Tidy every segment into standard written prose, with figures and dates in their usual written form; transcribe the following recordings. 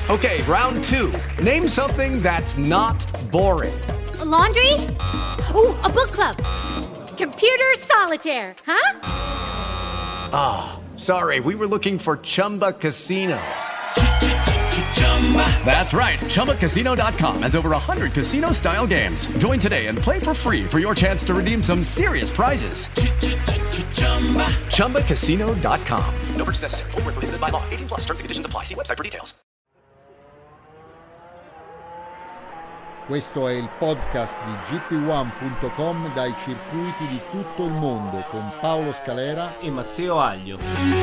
Okay, round two. Name something that's not boring. A laundry? Ooh, a book club. Computer solitaire, huh? Ah, sorry, we were looking for Chumba Casino. That's right, ChumbaCasino.com has over 100 casino-style games. Join today and play for free for your chance to redeem some serious prizes. ChumbaCasino.com. No purchase necessary. Void where prohibited by law. 18 plus. Terms and conditions apply. See website for details. Questo è il podcast di gp1.com dai circuiti di tutto il mondo con Paolo Scalera e Matteo Aglio.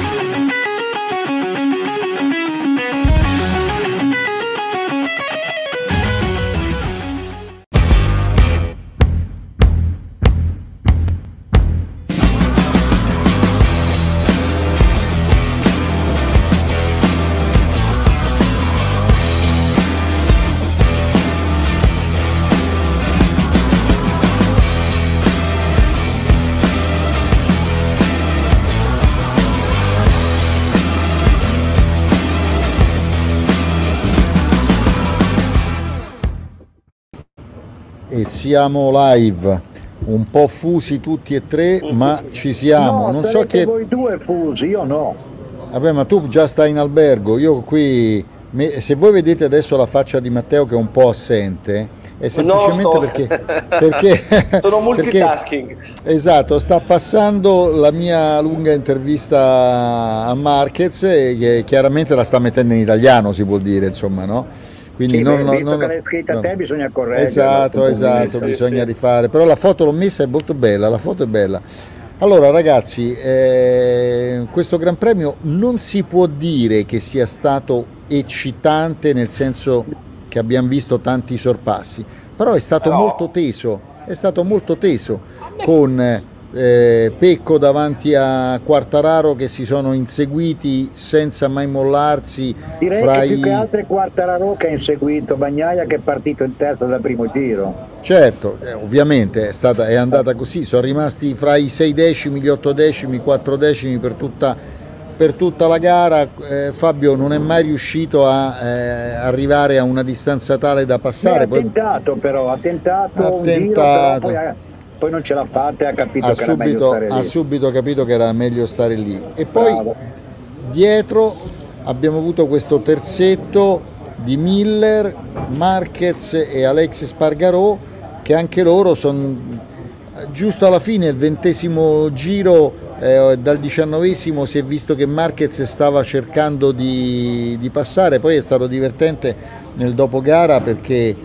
e siamo live, un po' fusi tutti e tre, ma ci siamo. No, non so che voi due fusi, io no. Vabbè, ma tu già stai in albergo, io qui se voi vedete adesso la faccia di Matteo che è un po' assente, è semplicemente perché sono multitasking. Esatto, sta passando la mia lunga intervista a Marquez e chiaramente la sta mettendo in italiano, si può dire, insomma, no? Quindi sì, visto che l'hai scritta a te bisogna correggerla. Esatto, bisogna rifare, però la foto l'ho messa, è molto bella, la foto è bella. Allora ragazzi, questo Gran Premio non si può dire che sia stato eccitante, nel senso che abbiamo visto tanti sorpassi, però è stato molto teso, con Pecco davanti a Quartararo che si sono inseguiti senza mai mollarsi. Direi che più che altro è Quartararo che ha inseguito Bagnaia, che è partito in testa dal primo giro. Certo, ovviamente è andata così, sono rimasti fra i 6 decimi, gli 8 decimi, 4 decimi per tutta la gara. Fabio non è mai riuscito a arrivare a una distanza tale da passare. Ha tentato un giro, però poi non ce l'ha fatta e ha capito che era meglio stare lì. Ha subito capito che era meglio stare lì. E poi dietro abbiamo avuto questo terzetto di Miller, Marquez e Aleix Spargarò, che anche loro sono giusto alla fine, il 20° giro, dal 19° si è visto che Marquez stava cercando di passare. Poi è stato divertente nel dopogara perché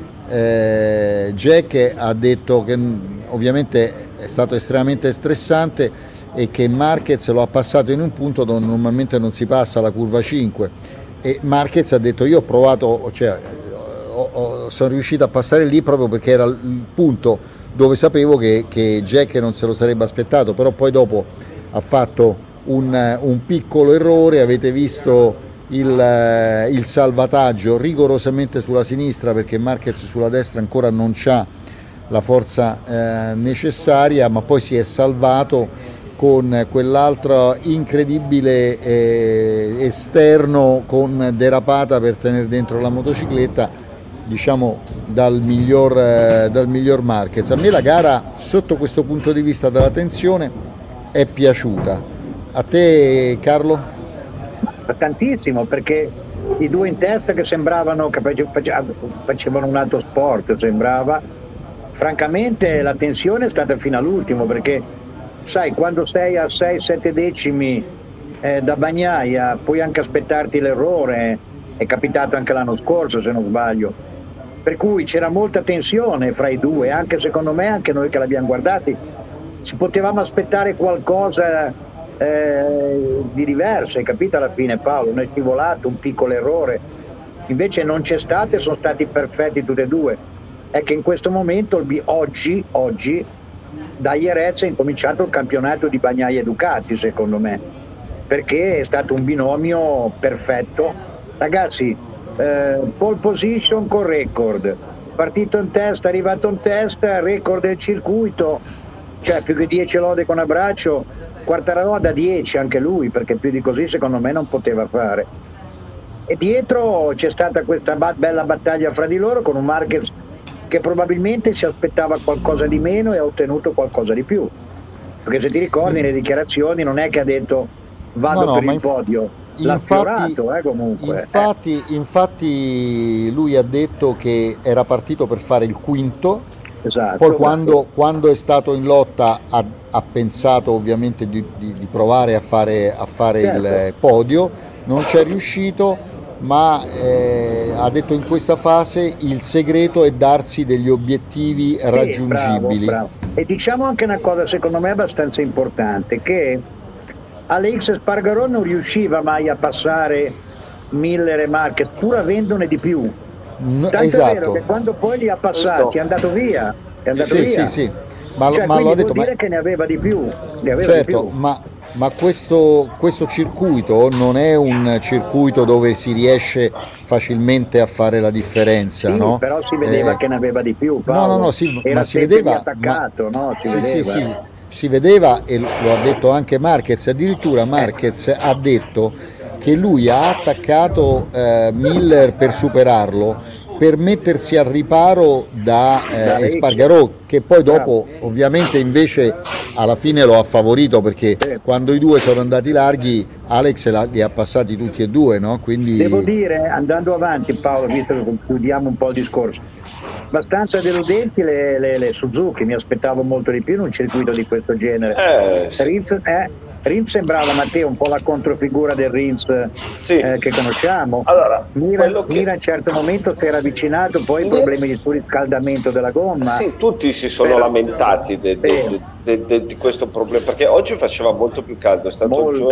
Jack ha detto che ovviamente è stato estremamente stressante e che Marquez lo ha passato in un punto dove normalmente non si passa, la curva 5, e Marquez ha detto io ho provato, sono riuscito a passare lì proprio perché era il punto dove sapevo che Jack non se lo sarebbe aspettato, però poi dopo ha fatto un piccolo errore. Avete visto il salvataggio rigorosamente sulla sinistra perché Marquez sulla destra ancora non c'ha la forza necessaria, ma poi si è salvato con quell'altro incredibile esterno con derapata per tenere dentro la motocicletta, diciamo dal miglior Marquez. A me la gara sotto questo punto di vista della tensione è piaciuta. A te Carlo? Tantissimo, perché i due in testa che sembravano che facevano un altro sport, sembrava. Francamente la tensione è stata fino all'ultimo, perché sai, quando sei a 6-7 decimi da Bagnaia puoi anche aspettarti l'errore, è capitato anche l'anno scorso se non sbaglio, per cui c'era molta tensione fra i due, anche secondo me, anche noi che l'abbiamo guardati ci potevamo aspettare qualcosa di diverso, hai capito? Alla fine Paolo, non è scivolato, un piccolo errore, invece non c'è stato e sono stati perfetti tutti e due. È che in questo momento oggi da Jerez è incominciato il campionato di Bagnaia e Ducati, secondo me, perché è stato un binomio perfetto, ragazzi. Pole position con record, partito in testa, arrivato in testa, record del circuito, cioè più che 10 lode con abbraccio. Quartararo da 10 anche lui, perché più di così secondo me non poteva fare. E dietro c'è stata questa bella battaglia fra di loro con un Marquez che probabilmente si aspettava qualcosa di meno e ha ottenuto qualcosa di più, perché se ti ricordi nelle dichiarazioni non è che ha detto vado per il podio, l'ha fiorato comunque. Infatti lui ha detto che era partito per fare il quinto, esatto, poi quando è stato in lotta ha pensato ovviamente di provare a fare certo. Il podio, non ci è riuscito, ma ha detto in questa fase il segreto è darsi degli obiettivi raggiungibili. Bravo. E diciamo anche una cosa secondo me abbastanza importante, che Alex Espargaró non riusciva mai a passare Miller e Marquez pur avendone di più, tanto esatto. È vero che quando poi li ha passati è andato via, sì. Ma lo ha detto, vuol dire che ne aveva di più, certo, ma questo circuito non è un circuito dove si riesce facilmente a fare la differenza, sì, no? Però si vedeva che ne aveva di più, Paolo. No, sì, era ma si vedeva attaccato, si vedeva, e lo ha detto anche Marquez, addirittura Marquez ha detto che lui ha attaccato Miller per superarlo, per mettersi al riparo da Espargaró, che poi dopo ovviamente invece alla fine lo ha favorito, perché quando i due sono andati larghi Alex li ha passati tutti e due, no? Quindi devo dire, andando avanti Paolo, visto che chiudiamo un po' il discorso, abbastanza deludenti le Suzuki, mi aspettavo molto di più in un circuito di questo genere. Rins sembrava, Matteo, un po' la controfigura del Rins che conosciamo. Allora, Mira a un certo momento si era avvicinato, poi problemi di surriscaldamento della gomma. Sì, tutti si sono lamentati di questo problema, perché oggi faceva molto più caldo, è stato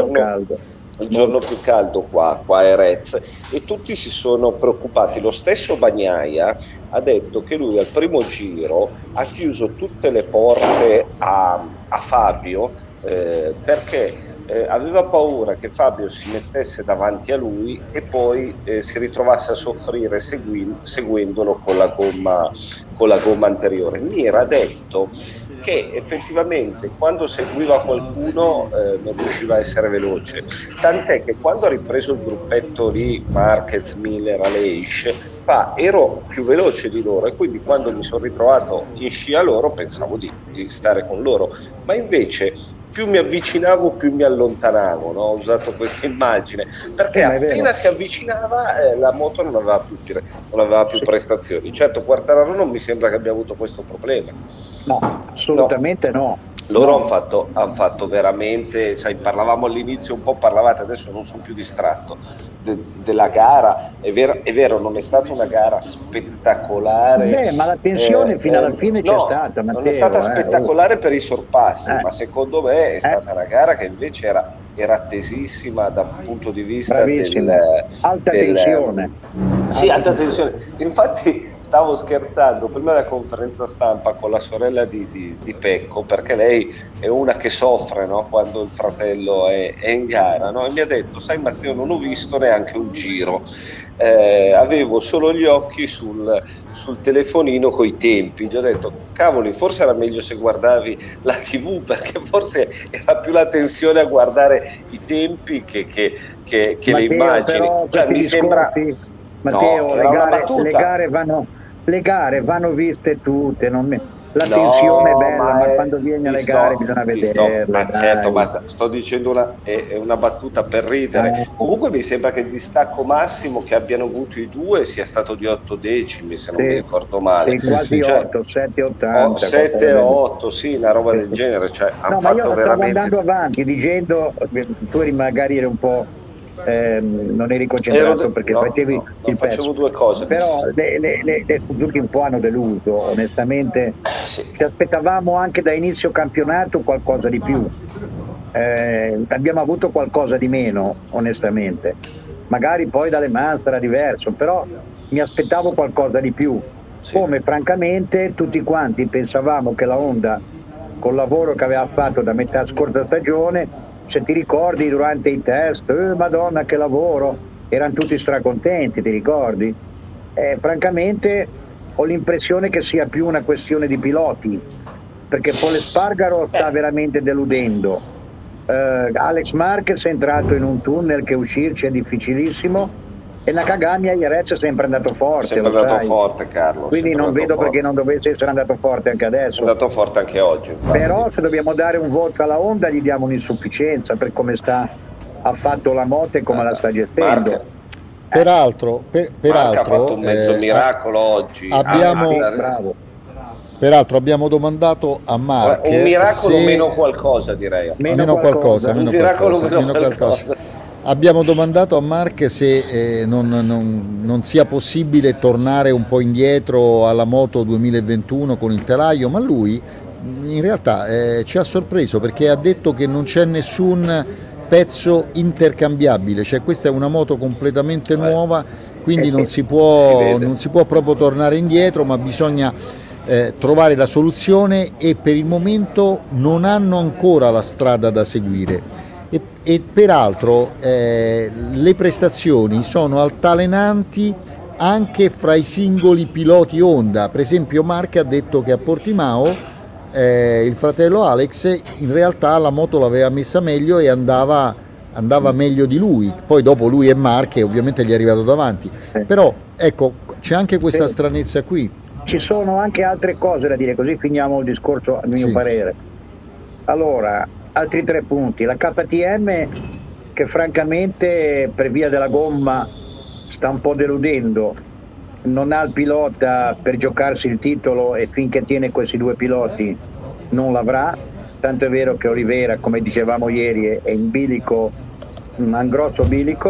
il giorno più caldo qua a Jerez, e tutti si sono preoccupati. Lo stesso Bagnaia ha detto che lui al primo giro ha chiuso tutte le porte a Fabio, perché aveva paura che Fabio si mettesse davanti a lui e poi si ritrovasse a soffrire seguendolo con la gomma anteriore. Mira ha detto che effettivamente quando seguiva qualcuno non riusciva a essere veloce, tant'è che quando ha ripreso il gruppetto lì, Marquez, Miller, Aleix, ero più veloce di loro, e quindi quando mi sono ritrovato in scia loro pensavo di stare con loro, ma invece più mi avvicinavo più mi allontanavo, no? Ho usato questa immagine, perché appena si avvicinava la moto non aveva più prestazioni. Certo, Quartararo non mi sembra che abbia avuto questo problema. No, assolutamente no. Loro hanno fatto veramente, parlavamo all'inizio, un po' parlavate, adesso non sono più distratto, della gara. È vero, non è stata una gara spettacolare. Ma la tensione fino alla fine c'è stata, Matteo. Non è stata spettacolare per i sorpassi, ma secondo me è stata una gara che invece era attesissima dal punto di vista alta tensione. Sì, alta tensione. Infatti stavo scherzando prima della conferenza stampa con la sorella di Pecco, perché lei è una che soffre, no? Quando il fratello è in gara, no? E mi ha detto: sai Matteo, non ho visto neanche un giro, avevo solo gli occhi sul telefonino coi tempi. Gli ho detto: cavoli, forse era meglio se guardavi la TV, perché forse era più la tensione a guardare i tempi che Matteo, le immagini. Mi sembra, Matteo, le gare vanno viste tutte, la tensione è bella, ma quando vieni alle gare bisogna vederla. Certo, ma sto dicendo è una battuta per ridere. Comunque mi sembra che il distacco massimo che abbiano avuto i due sia stato di 8 decimi, se non mi ricordo male. Sì, quasi 8, 7,80. 7,8, sì, una roba del genere. Hanno fatto io veramente... stavo andando avanti dicendo, tu magari eri un po'... non eri concentrato perché facevi il pezzo. Facevo due cose, però le Suzuki un po' hanno deluso, onestamente. Ci aspettavamo anche da inizio campionato qualcosa di più, abbiamo avuto qualcosa di meno, onestamente. Magari poi dalle Mans era diverso, però mi aspettavo qualcosa di più, come francamente tutti quanti pensavamo che la Honda, col lavoro che aveva fatto da metà scorsa stagione, se ti ricordi durante i test, Madonna che lavoro, erano tutti stracontenti, ti ricordi? Francamente ho l'impressione che sia più una questione di piloti, perché Pol Espargaro sta veramente deludendo. Alex Marquez è entrato in un tunnel che uscirci è difficilissimo, E Nakagami a Jerez è sempre andato forte. Sempre andato forte, Carlo. Quindi non vedo perché non dovesse essere andato forte anche adesso. È andato forte anche oggi. Infatti. Però se dobbiamo dare un voto alla Honda gli diamo un'insufficienza per come ha fatto la moto e come la sta gestendo. Peraltro, ha fatto un mezzo miracolo oggi. Peraltro abbiamo domandato a Mark un miracolo meno qualcosa, direi. Meno qualcosa. Abbiamo domandato a Mark se non sia possibile tornare un po' indietro alla moto 2021 con il telaio, ma lui in realtà ci ha sorpreso perché ha detto che non c'è nessun pezzo intercambiabile, cioè questa è una moto completamente nuova, quindi non si può proprio tornare indietro, ma bisogna trovare la soluzione e per il momento non hanno ancora la strada da seguire. E peraltro le prestazioni sono altalenanti anche fra i singoli piloti Honda. Per esempio Mark ha detto che a Portimao il fratello Alex in realtà la moto l'aveva messa meglio e andava meglio di lui, poi dopo lui e Mark ovviamente gli è arrivato davanti, però ecco c'è anche questa stranezza qui. Ci sono anche altre cose da dire, così finiamo il discorso a mio parere. Allora, altri 3 punti. La KTM che francamente per via della gomma sta un po' deludendo, non ha il pilota per giocarsi il titolo e finché tiene questi 2 piloti non l'avrà, tanto è vero che Oliveira, come dicevamo ieri, è in bilico, ha un grosso bilico.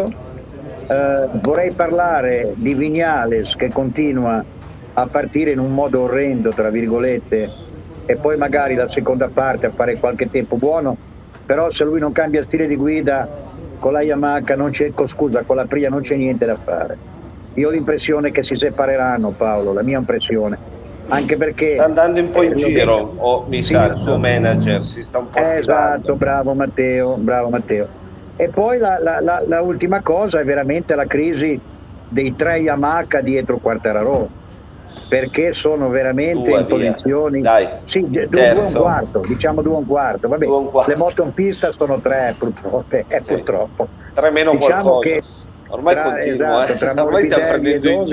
Vorrei parlare di Viñales che continua a partire in un modo orrendo, tra virgolette, e poi magari la seconda parte a fare qualche tempo buono, però se lui non cambia stile di guida con la Yamaha con la Aprilia non c'è niente da fare. Io ho l'impressione che si separeranno, Paolo, la mia impressione, anche perché sta andando un po' in giro, mi sa il suo manager si sta un po' attivando. Esatto, bravo Matteo. E poi la ultima cosa è veramente la crisi dei 3 Yamaha dietro Quartararo, perché sono veramente in posizioni 2 un quarto, diciamo 2 un quarto, vabbè, le moto in pista sono 3 purtroppo, purtroppo 3 meno diciamo qualcosa. Che ormai continua, ormai stiamo prendendo in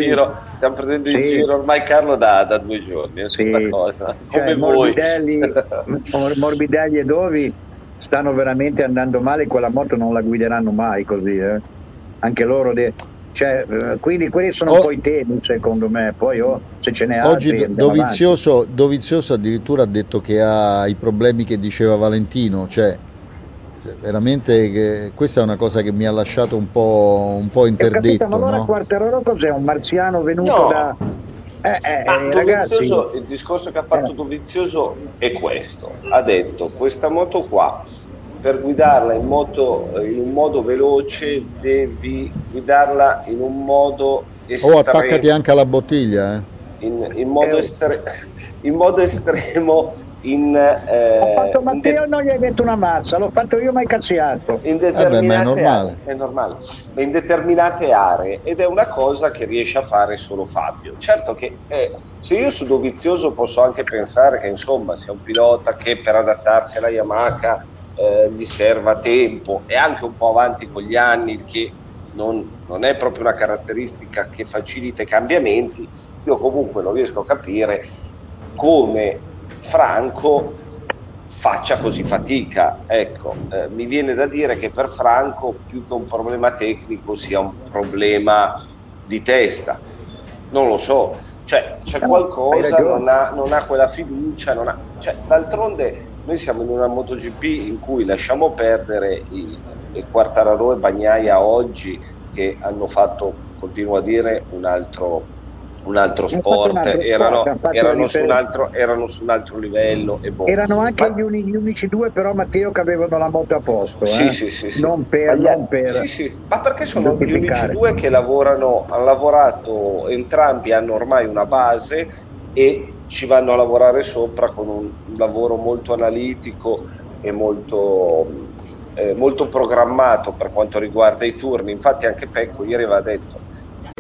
giro ormai Carlo da 2 giorni su questa cosa, come voi. Morbidelli e Dovi stanno veramente andando male, quella moto non la guideranno mai così, anche loro quindi quelli sono un po' i temi secondo me, poi se ce n'è altri. Oggi Dovizioso addirittura ha detto che ha i problemi che diceva Valentino, cioè veramente questa è una cosa che mi ha lasciato un po' interdetto. Ma allora Quartararo cos'è? Un marziano venuto da... ragazzi, il discorso che ha fatto Dovizioso è questo, ha detto questa moto qua per guidarla in un modo veloce devi guidarla in un modo estremo. Attaccati anche alla bottiglia in modo estremo ho fatto Matteo, non gli hai detto una mazza, l'ho fatto io, ma hai cazziato. In determinate è normale. In determinate aree, ed è una cosa che riesce a fare solo Fabio. Certo che se io su Dovizioso posso anche pensare che insomma sia un pilota che per adattarsi alla Yamaha gli serva tempo, e anche un po' avanti con gli anni, che non è proprio una caratteristica che facilita i cambiamenti, io comunque non riesco a capire come Franco faccia così fatica. Ecco, mi viene da dire che per Franco più che un problema tecnico sia un problema di testa, non lo so, c'è qualcosa, non ha quella fiducia, d'altronde noi siamo in una MotoGP in cui lasciamo perdere i Quartararo e Bagnaia oggi, che hanno fatto, continuo a dire, un altro sport, erano su un altro livello e erano anche gli unici 2 però Matteo che avevano la moto a posto, sì. Non per ma perché sono gli unici 2 che hanno lavorato, entrambi hanno ormai una base e ci vanno a lavorare sopra con un lavoro molto analitico e molto programmato per quanto riguarda i turni. Infatti anche Pecco ieri aveva detto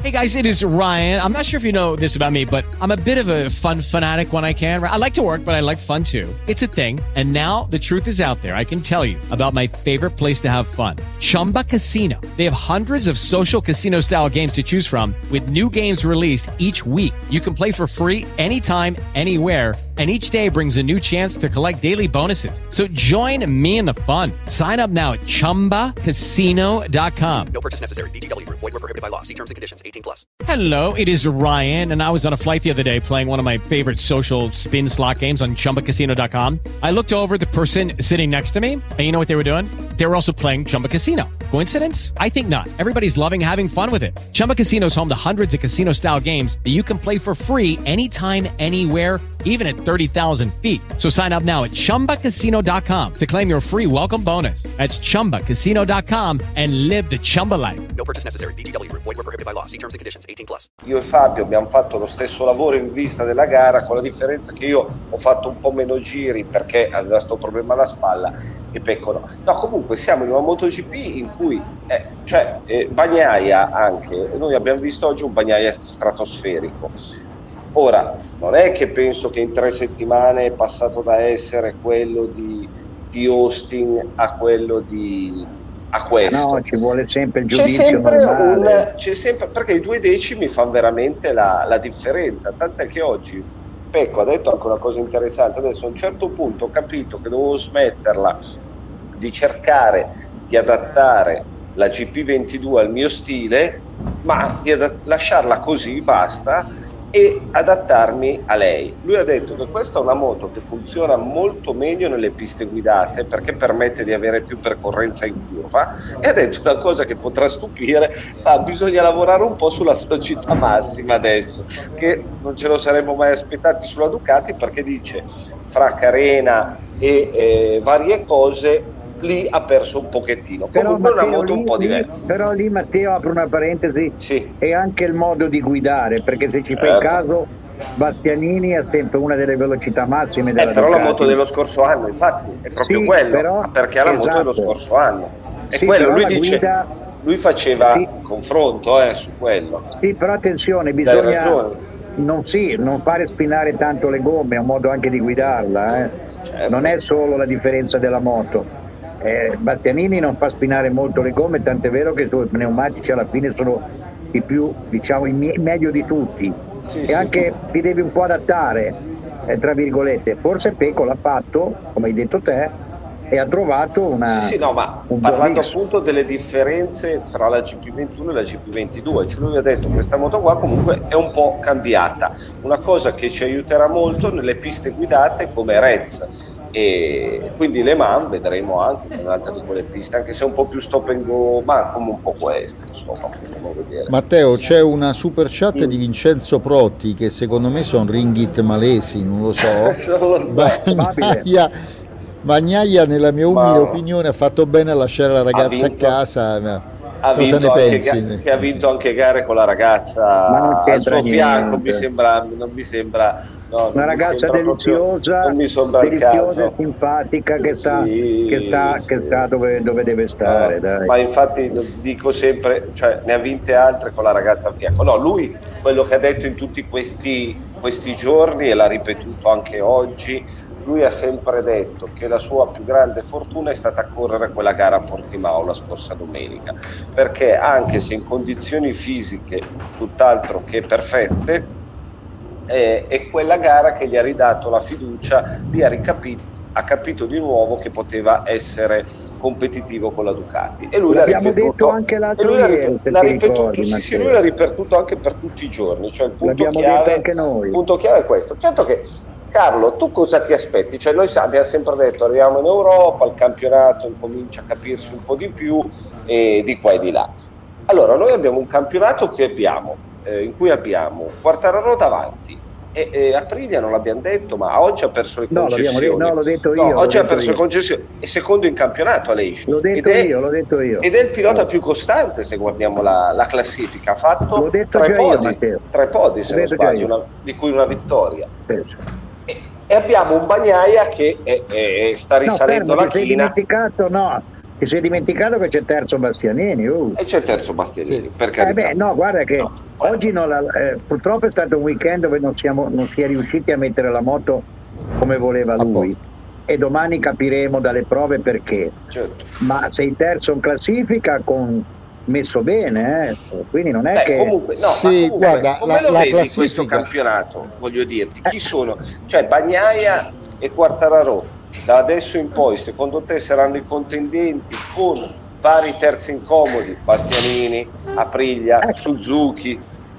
Hey guys, it is Ryan. I'm not sure if you know this about me, but I'm a bit of a fun fanatic when I can. I like to work, but I like fun too. It's a thing. And now the truth is out there. I can tell you about my favorite place to have fun. Chumba Casino. They have hundreds of social casino style games to choose from with new games released each week. You can play for free anytime, anywhere. And each day brings a new chance to collect daily bonuses. So join me in the fun. Sign up now at ChumbaCasino.com. No purchase necessary. VGW Group. Void where prohibited by law. See terms and conditions. 18+. Hello, it is Ryan, and I was on a flight the other day playing one of my favorite social spin slot games on ChumbaCasino.com. I looked over at the person sitting next to me, and you know what they were doing? They were also playing Chumba Casino. Coincidence? I think not. Everybody's loving having fun with it. Chumba Casino is home to hundreds of casino-style games that you can play for free anytime, anywhere, even at 30,000 feet. So sign up now at ChumbaCasino.com to claim your free welcome bonus. That's ChumbaCasino.com and live the Chumba life. No purchase necessary. VGW Group. Void where prohibited by law. See terms and conditions. 18+. Io e Fabio abbiamo fatto lo stesso lavoro in vista della gara, con la differenza che io ho fatto un po' meno giri perché aveva sto problema alla spalla e Pecco no. No, comunque siamo in una MotoGP in cui Bagnaia anche, noi abbiamo visto oggi un Bagnaia stratosferico. Ora, non è che penso che in 3 settimane è passato da essere quello di Austin a quello a questo. No, ci vuole sempre il giudizio normale. C'è sempre, perché i 2 decimi fanno veramente la differenza, tant'è che oggi Pecco ha detto anche una cosa interessante. Adesso a un certo punto ho capito che dovevo smetterla di cercare di adattare la GP22 al mio stile, ma di lasciarla così, basta, e adattarmi a lei. Lui ha detto che questa è una moto che funziona molto meglio nelle piste guidate perché permette di avere più percorrenza in curva, e ha detto una cosa che potrà stupire: bisogna lavorare un po' sulla velocità massima adesso, che non ce lo saremmo mai aspettati sulla Ducati, perché dice fra carena e varie cose lì ha perso un pochettino. Comunque è una moto un po' diversa. Però lì, Matteo, apro una parentesi, sì. È anche il modo di guidare, perché se ci fai caso Bastianini ha sempre una delle velocità massime della però Ducati. La moto dello scorso anno, infatti, è proprio quello, però, perché ha la moto dello scorso anno. È quello, lui dice, lui faceva confronto su quello. Sì, però attenzione, bisogna non fare spinare tanto le gomme, è un modo anche di guidarla, Certo. Non è solo la differenza della moto. Bastianini non fa spinare molto le gomme, tant'è vero che i suoi pneumatici alla fine sono i più, diciamo, i meglio di tutti, anche ti devi un po' adattare, tra virgolette. Forse Pecco l'ha fatto, come hai detto te, e ha trovato una parlando appunto delle differenze tra la GP21 e la GP22, cioè lui ha detto che questa moto qua comunque è un po' cambiata, una cosa che ci aiuterà molto nelle piste guidate come Rez, e quindi Le Mans vedremo anche con un'altra di quelle piste, anche se è un po' più stop and go, ma come un po' queste, insomma, vedere. Matteo, c'è una super chat di Vincenzo Protti che secondo me sono ringhit malesi, non lo so. Non lo so. Bagnaia, nella mia umile opinione, ha fatto bene a lasciare la ragazza a casa. Cosa ne pensi? Che ha vinto anche gare con la ragazza al suo fianco, non mi sembra una ragazza deliziosa, e simpatica, che sta dove deve stare. Dai. Ma infatti dico sempre, cioè, ne ha vinte altre con la ragazza al fianco. No, lui quello che ha detto in tutti questi giorni, e l'ha ripetuto anche oggi, lui ha sempre detto che la sua più grande fortuna è stata correre quella gara a Portimao la scorsa domenica, perché anche se in condizioni fisiche tutt'altro che perfette, è quella gara che gli ha ridato la fiducia, ha capito di nuovo che poteva essere competitivo con la Ducati, e lui l'abbiamo detto anche l'altro ieri, lui l'ha ripetuto anche per tutti i giorni, cioè il punto chiave è questo. Certo che, Carlo, tu cosa ti aspetti? Cioè, noi abbiamo sempre detto arriviamo in Europa, il campionato incomincia a capirsi un po' di più, di qua e di là. Allora, noi abbiamo un campionato in cui abbiamo Quartararo davanti, e Aprilia non l'abbiamo detto, ma oggi ha perso le concessioni. L'ho detto io. Oggi ha perso le concessioni, è secondo in campionato Aleix. L'ho detto io. Ed è il pilota più costante, se guardiamo la classifica. Ha fatto 3 podi, se non sbaglio, di cui una vittoria. E abbiamo un Bagnaia che sta risalendo la china. Ti sei dimenticato che c'è terzo Bastianini? E c'è terzo Bastianini, Sì. per carità. No, guarda che oggi purtroppo è stato un weekend dove non si è riusciti a mettere la moto come voleva lui, e domani capiremo dalle prove perché. Certo. Ma sei terzo in classifica messo bene, quindi non è che... Comunque, no, sì, comunque, guarda, come lo la vedi classifica... questo campionato, voglio dirti, chi sono? Cioè Bagnaia e Quartararo, da adesso in poi, secondo te saranno i contendenti con vari terzi incomodi, Bastianini, Aprilia, Suzuki,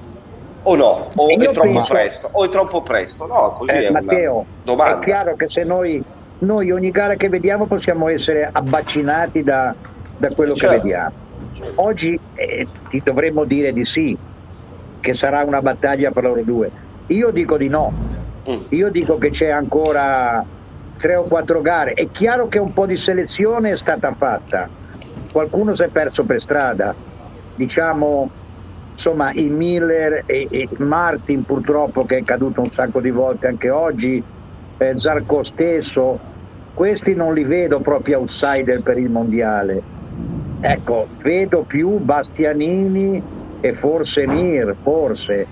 o no? O è troppo presto? O è troppo presto? No, così è Matteo, una domanda. è chiaro che se noi ogni gara che vediamo possiamo essere abbaccinati da quello che vediamo. Oggi ti dovremmo dire di sì, che sarà una battaglia fra loro due. Io dico di no. Io dico che c'è ancora 3 o 4 gare. È chiaro che un po' di selezione è stata fatta, qualcuno si è perso per strada, diciamo, insomma, i Miller e Martin purtroppo, che è caduto un sacco di volte anche oggi, Zarco stesso, questi non li vedo proprio outsider per il mondiale. Ecco, vedo più Bastianini e forse Mir, forse.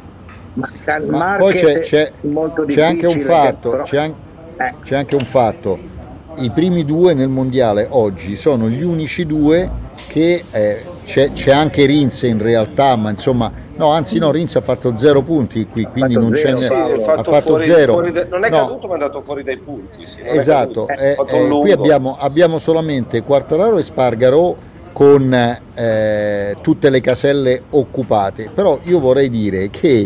Ma poi c'è anche un fatto, però... c'è anche un fatto. I primi 2 nel mondiale oggi sono gli unici 2 che c'è anche Rins in realtà, ma insomma, Rins ha fatto 0 punti qui, quindi non c'è niente. Ha fatto 0. Non è caduto, ma è andato fuori dai punti. Sì, esatto, qui abbiamo solamente Quartararo e Spargaro con tutte le caselle occupate, però io vorrei dire che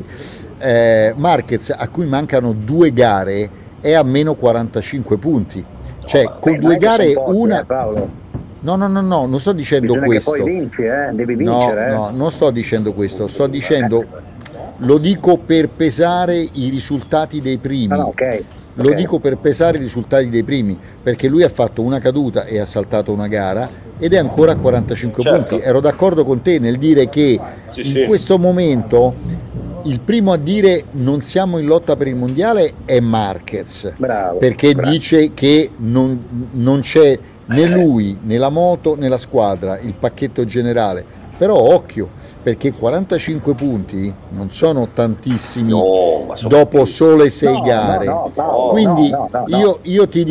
Marquez, a cui mancano 2 gare, è a meno 45 punti, cioè con 2 gare una... No, non sto dicendo questo. Che poi vinci, devi vincere. No, non sto dicendo questo, sto dicendo, lo dico per pesare i risultati dei primi. Lo dico per pesare i risultati dei primi, perché lui ha fatto una caduta e ha saltato una gara ed è ancora a 45 punti. Ero d'accordo con te nel dire che questo momento il primo a dire non siamo in lotta per il mondiale è Marquez, perché dice che non c'è né lui né la moto né la squadra, il pacchetto generale. Però occhio, perché 45 punti non sono tantissimi dopo sole 6 gare. Quindi io ti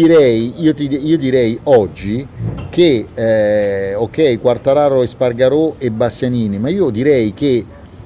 direi oggi che ok, Quartararo, Espargarò e Bastianini, ma io direi che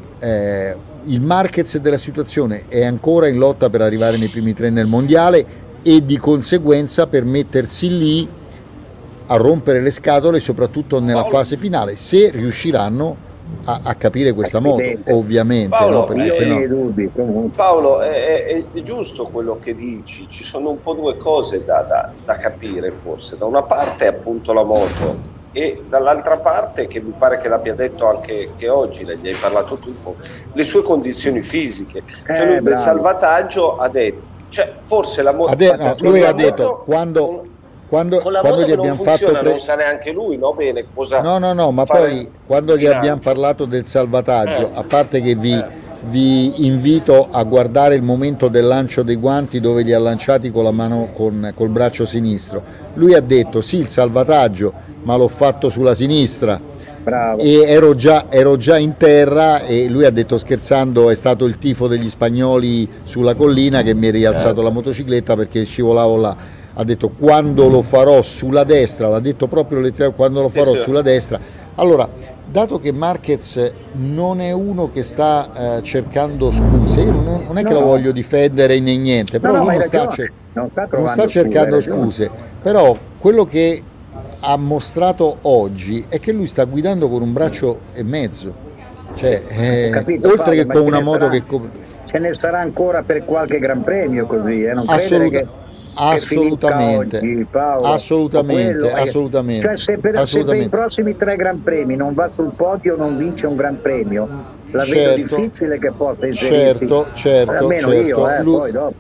il Marquez della situazione è ancora in lotta per arrivare nei primi 3 nel mondiale e di conseguenza per mettersi lì a rompere le scatole, soprattutto nella fase finale, se riusciranno a capire questa moto, ovviamente. Paolo, perché Paolo, è giusto quello che dici, ci sono un po' 2 cose da capire forse. Da una parte appunto la moto e dall'altra parte, che mi pare che l'abbia detto anche che oggi, ne hai parlato tu, le sue condizioni fisiche. Cioè lui del salvataggio ha detto, cioè forse la moto... lui ha detto, quando gli abbiamo fatto non sa neanche lui, no? Bene, cosa ma poi quando gli abbiamo parlato del salvataggio, a parte che vi invito a guardare il momento del lancio dei guanti dove li ha lanciati con la mano col braccio sinistro, lui ha detto sì, il salvataggio, ma l'ho fatto sulla sinistra. Bravo. E ero già in terra, e lui ha detto scherzando, è stato il tifo degli spagnoli sulla collina che mi ha rialzato la motocicletta perché scivolavo là. Ha detto quando lo farò sulla destra, l'ha detto proprio letteralmente, quando lo farò sulla destra. Allora, dato che Marquez non è uno che sta cercando scuse, io non è che lo voglio difendere né niente, però lui non sta cercando scuse, però quello che ha mostrato oggi è che lui sta guidando con un braccio e mezzo, cioè oltre che con una moto che... Ce ne sarà ancora per qualche gran premio così, non assolutamente, oggi, Paolo, assolutamente. Cioè se per i prossimi 3 gran premi non va sul podio, non vince un gran premio, la vedo difficile che possa inserirsi. Certo. Io,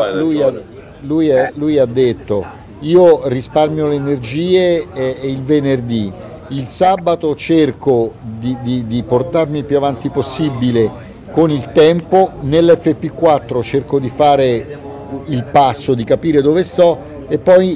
lui ha detto io risparmio le energie e il venerdì, il sabato cerco di portarmi più avanti possibile con il tempo, nell'FP4 cerco di fare il passo, di capire dove sto, e poi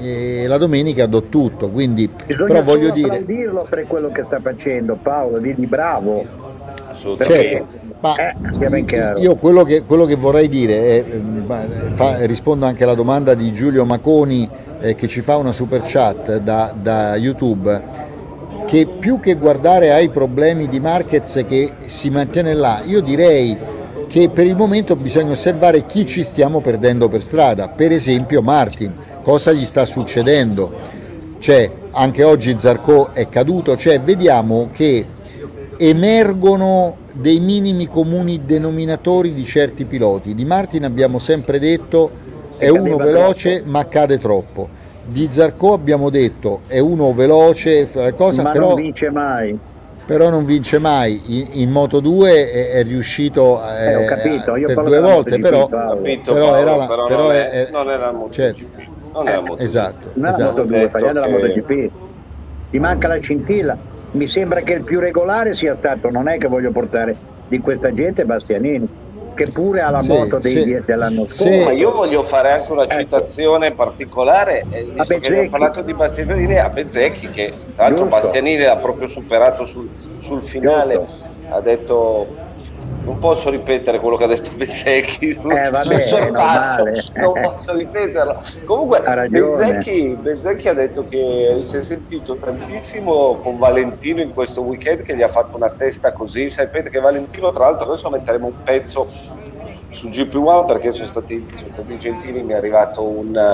e la domenica do tutto, quindi bisogna però voglio solo dire, applaudirlo per quello che sta facendo, Paolo, digli bravo. Assolutamente. certo, ma sia ben chiaro. io quello che vorrei dire è, rispondo anche alla domanda di Giulio Maconi che ci fa una super chat da YouTube, che più che guardare ai problemi di Marquez che si mantiene là, io direi che per il momento bisogna osservare chi ci stiamo perdendo per strada, per esempio Martin, cosa gli sta succedendo, cioè anche oggi Zarco è caduto, cioè vediamo che emergono dei minimi comuni denominatori di certi piloti. Di Martin abbiamo sempre detto è uno veloce ma cade troppo, di Zarco abbiamo detto è uno veloce cosa, ma però non vince mai. Però non vince mai, in Moto 2 è riuscito Ho capito, io per parlo 2 della volte, MotoGP, però era la, però però non era la MotoGP. certo, Non è la MotoGP. esatto, Non è la esatto. Moto 2, parliamo della che- MotoGP. Gli manca la scintilla. Mi sembra che il più regolare sia stato, non è che voglio portare di questa gente, Bastianini, che pure ha la Sì, moto sì. dell'anno Sì. scorso. Ma io voglio fare anche una citazione particolare, visto che Bezzecchi. abbiamo parlato di Bastianini, a Bezzecchi, che tra l'altro Giusto. Bastianini l'ha proprio superato sul finale, Giusto. ha detto non posso ripetere quello che ha detto Bezzecchi vabbè, sul è sorpasso, normale. non posso ripeterlo. Comunque Ha ragione. Bezzecchi ha detto che si è sentito tantissimo con Valentino in questo weekend, che gli ha fatto una testa così. Sapete che Valentino, tra l'altro, adesso metteremo un pezzo su GP1 perché sono stati gentili, mi è arrivato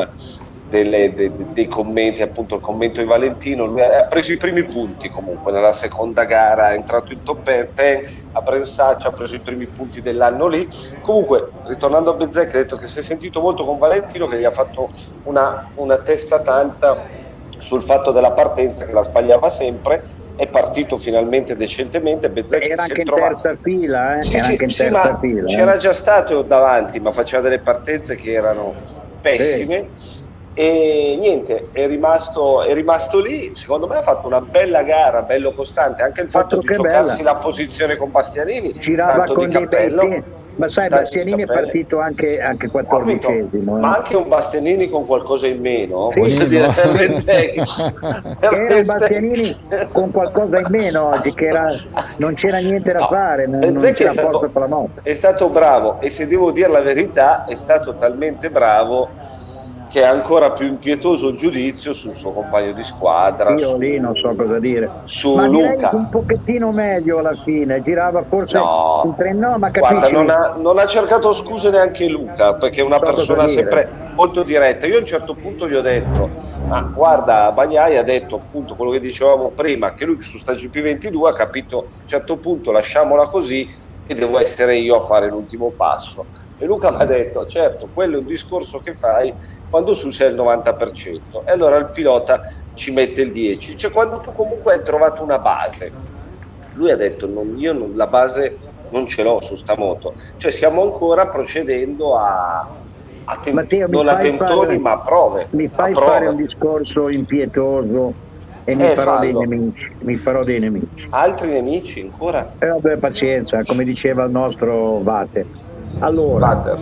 dei commenti, appunto il commento di Valentino. Lui ha preso i primi punti comunque nella seconda gara, è entrato in top 10 a Brensaccio, ha preso i primi punti dell'anno lì. Comunque, ritornando a Bezzecchi, ha detto che si è sentito molto con Valentino, che gli ha fatto una testa tanta sul fatto della partenza, che la sbagliava sempre. È partito finalmente decentemente. Bezzecchi Era si è anche in trovato... terza fila, Sì, era sì, anche in sì, terza ma fila. c'era già stato davanti, ma faceva delle partenze che erano pessime. E niente, è rimasto lì. Secondo me ha fatto una bella gara, bello costante. Anche il fatto Altro di che giocarsi bella. la posizione con Bastianini, Girava tanto con di dei bei cappello. tempi. Ma sai, Tanto Bastianini di è cappello. partito anche Capito? 14esimo. Ma anche un Bastianini con qualcosa in meno, Sì, voglio no. dire, per Bezzecchi. Era un Bastianini con qualcosa in meno oggi, che non c'era niente da fare, non Bezzecchi c'era posto per la moto. è stato bravo, e se devo dire la verità è stato talmente bravo che è ancora più impietoso il giudizio sul suo compagno di squadra, Io lì non so cosa dire. su Ma direi Luca. un pochettino meglio alla fine, girava forse No, un treno, ma guarda, capisci? non ha cercato scuse neanche Luca, perché è una So cosa persona dire. sempre molto diretta. Io a un certo punto gli ho detto, ma guarda, Bagnai ha detto appunto quello che dicevamo prima, che lui su sta GP22 ha capito, a un certo punto lasciamola così e devo essere io a fare l'ultimo passo. E Luca mi ha detto, certo, quello è un discorso che fai quando tu sei al 90%, e allora il pilota ci mette il 10%, cioè quando tu comunque hai trovato una base. Lui ha detto, la base non ce l'ho su sta moto, cioè stiamo ancora procedendo Matteo, non a tentoni ma a prove. Mi fai a prove. fare un discorso impietoso e mi farò dei nemici. Mi farò dei nemici. Altri nemici ancora? E vabbè, pazienza, come diceva il nostro Vate. Allora, Vater.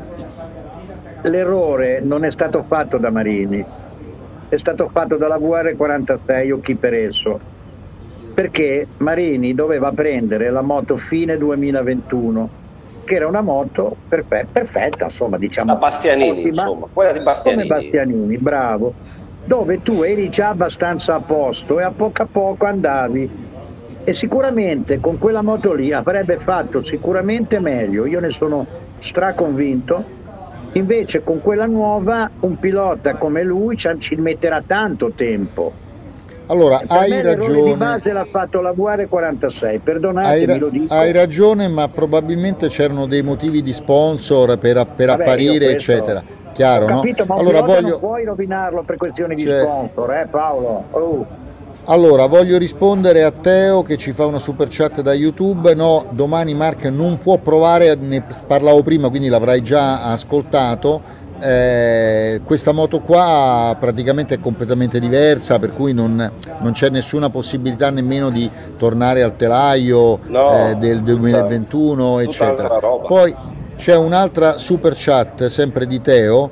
l'errore non è stato fatto da Marini, è stato fatto dalla VR46 o chi per esso, perché Marini doveva prendere la moto fine 2021, che era una moto perfetta, insomma, diciamo. La Bastianini, ottima, insomma, quella di Bastianini. come Bastianini, bravo, dove tu eri già abbastanza a posto e a poco andavi. E sicuramente con quella moto lì avrebbe fatto sicuramente meglio, io ne sono straconvinto. Invece con quella nuova un pilota come lui ci metterà tanto tempo. Allora, Per hai me l'errore di ragione. base l'ha fatto la VR46, perdonatemi, lo dico. Hai ragione, ma probabilmente c'erano dei motivi di sponsor per Vabbè, apparire, io questo- eccetera. Chiaro, Ho capito, no? ma Allora non voglio, puoi rovinarlo per questioni di Cioè- sponsor, Paolo? Oh. allora, voglio rispondere a Teo che ci fa una super chat da YouTube. No, domani Mark non può provare, ne parlavo prima, quindi l'avrai già ascoltato. Questa moto qua praticamente è completamente diversa, per cui non c'è nessuna possibilità nemmeno di tornare al telaio No, del 2021, tutta eccetera. altra roba. Poi c'è un'altra super chat sempre di Teo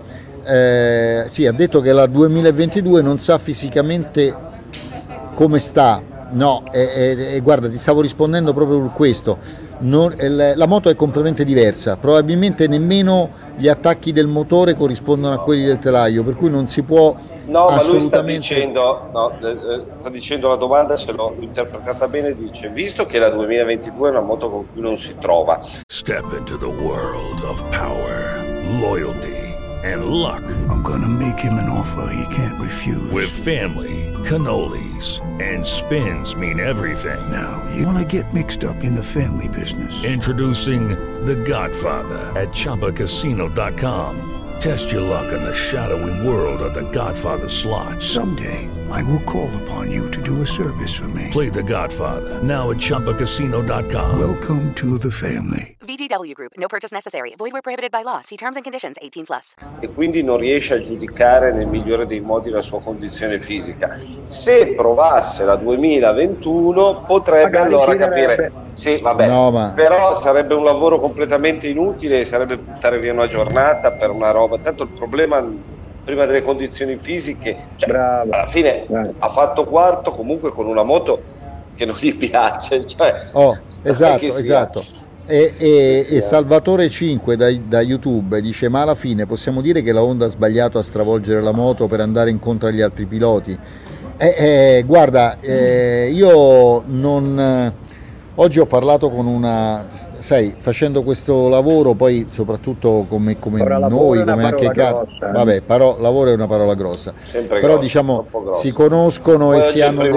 sì, ha detto che la 2022 non sa fisicamente come sta. No, guarda, ti stavo rispondendo proprio per questo. La moto è completamente diversa, probabilmente nemmeno gli attacchi del motore corrispondono a quelli del telaio, per cui non si può. No, ma lui sta dicendo la domanda, se l'ho interpretata bene, dice: visto che la 2022 è una moto con cui non si trova. Step into the world of power, loyalty and luck. I'm gonna make him an offer he can't refuse. With family, cannolis and spins mean everything. Now, you wanna get mixed up in the family business. Introducing The Godfather at ChumbaCasino.com. Test your luck in the shadowy world of The Godfather slot. Someday, I will call upon you to do a service for me. Play The Godfather, now at ChumbaCasino.com. Welcome to the family. VGW Group. No purchase necessary. Void where prohibited by law. See terms and conditions. 18+. E quindi non riesce a giudicare nel migliore dei modi la sua condizione fisica. Se provasse la 2021 potrebbe magari allora capire. Sì, vabbè, no, però sarebbe un lavoro completamente inutile, sarebbe buttare via una giornata per una roba. Tanto il problema prima delle condizioni fisiche, cioè, alla fine ha fatto quarto comunque con una moto che non gli piace. Cioè, esatto. E Salvatore 5 da YouTube dice: ma alla fine possiamo dire che la Honda ha sbagliato a stravolgere la moto per andare incontro agli altri piloti? Guarda, io non... Oggi ho parlato con una, sai, facendo questo lavoro, poi soprattutto come noi, come anche vabbè, lavoro è una parola grossa, sempre però grossa, diciamo si conoscono poi e si hanno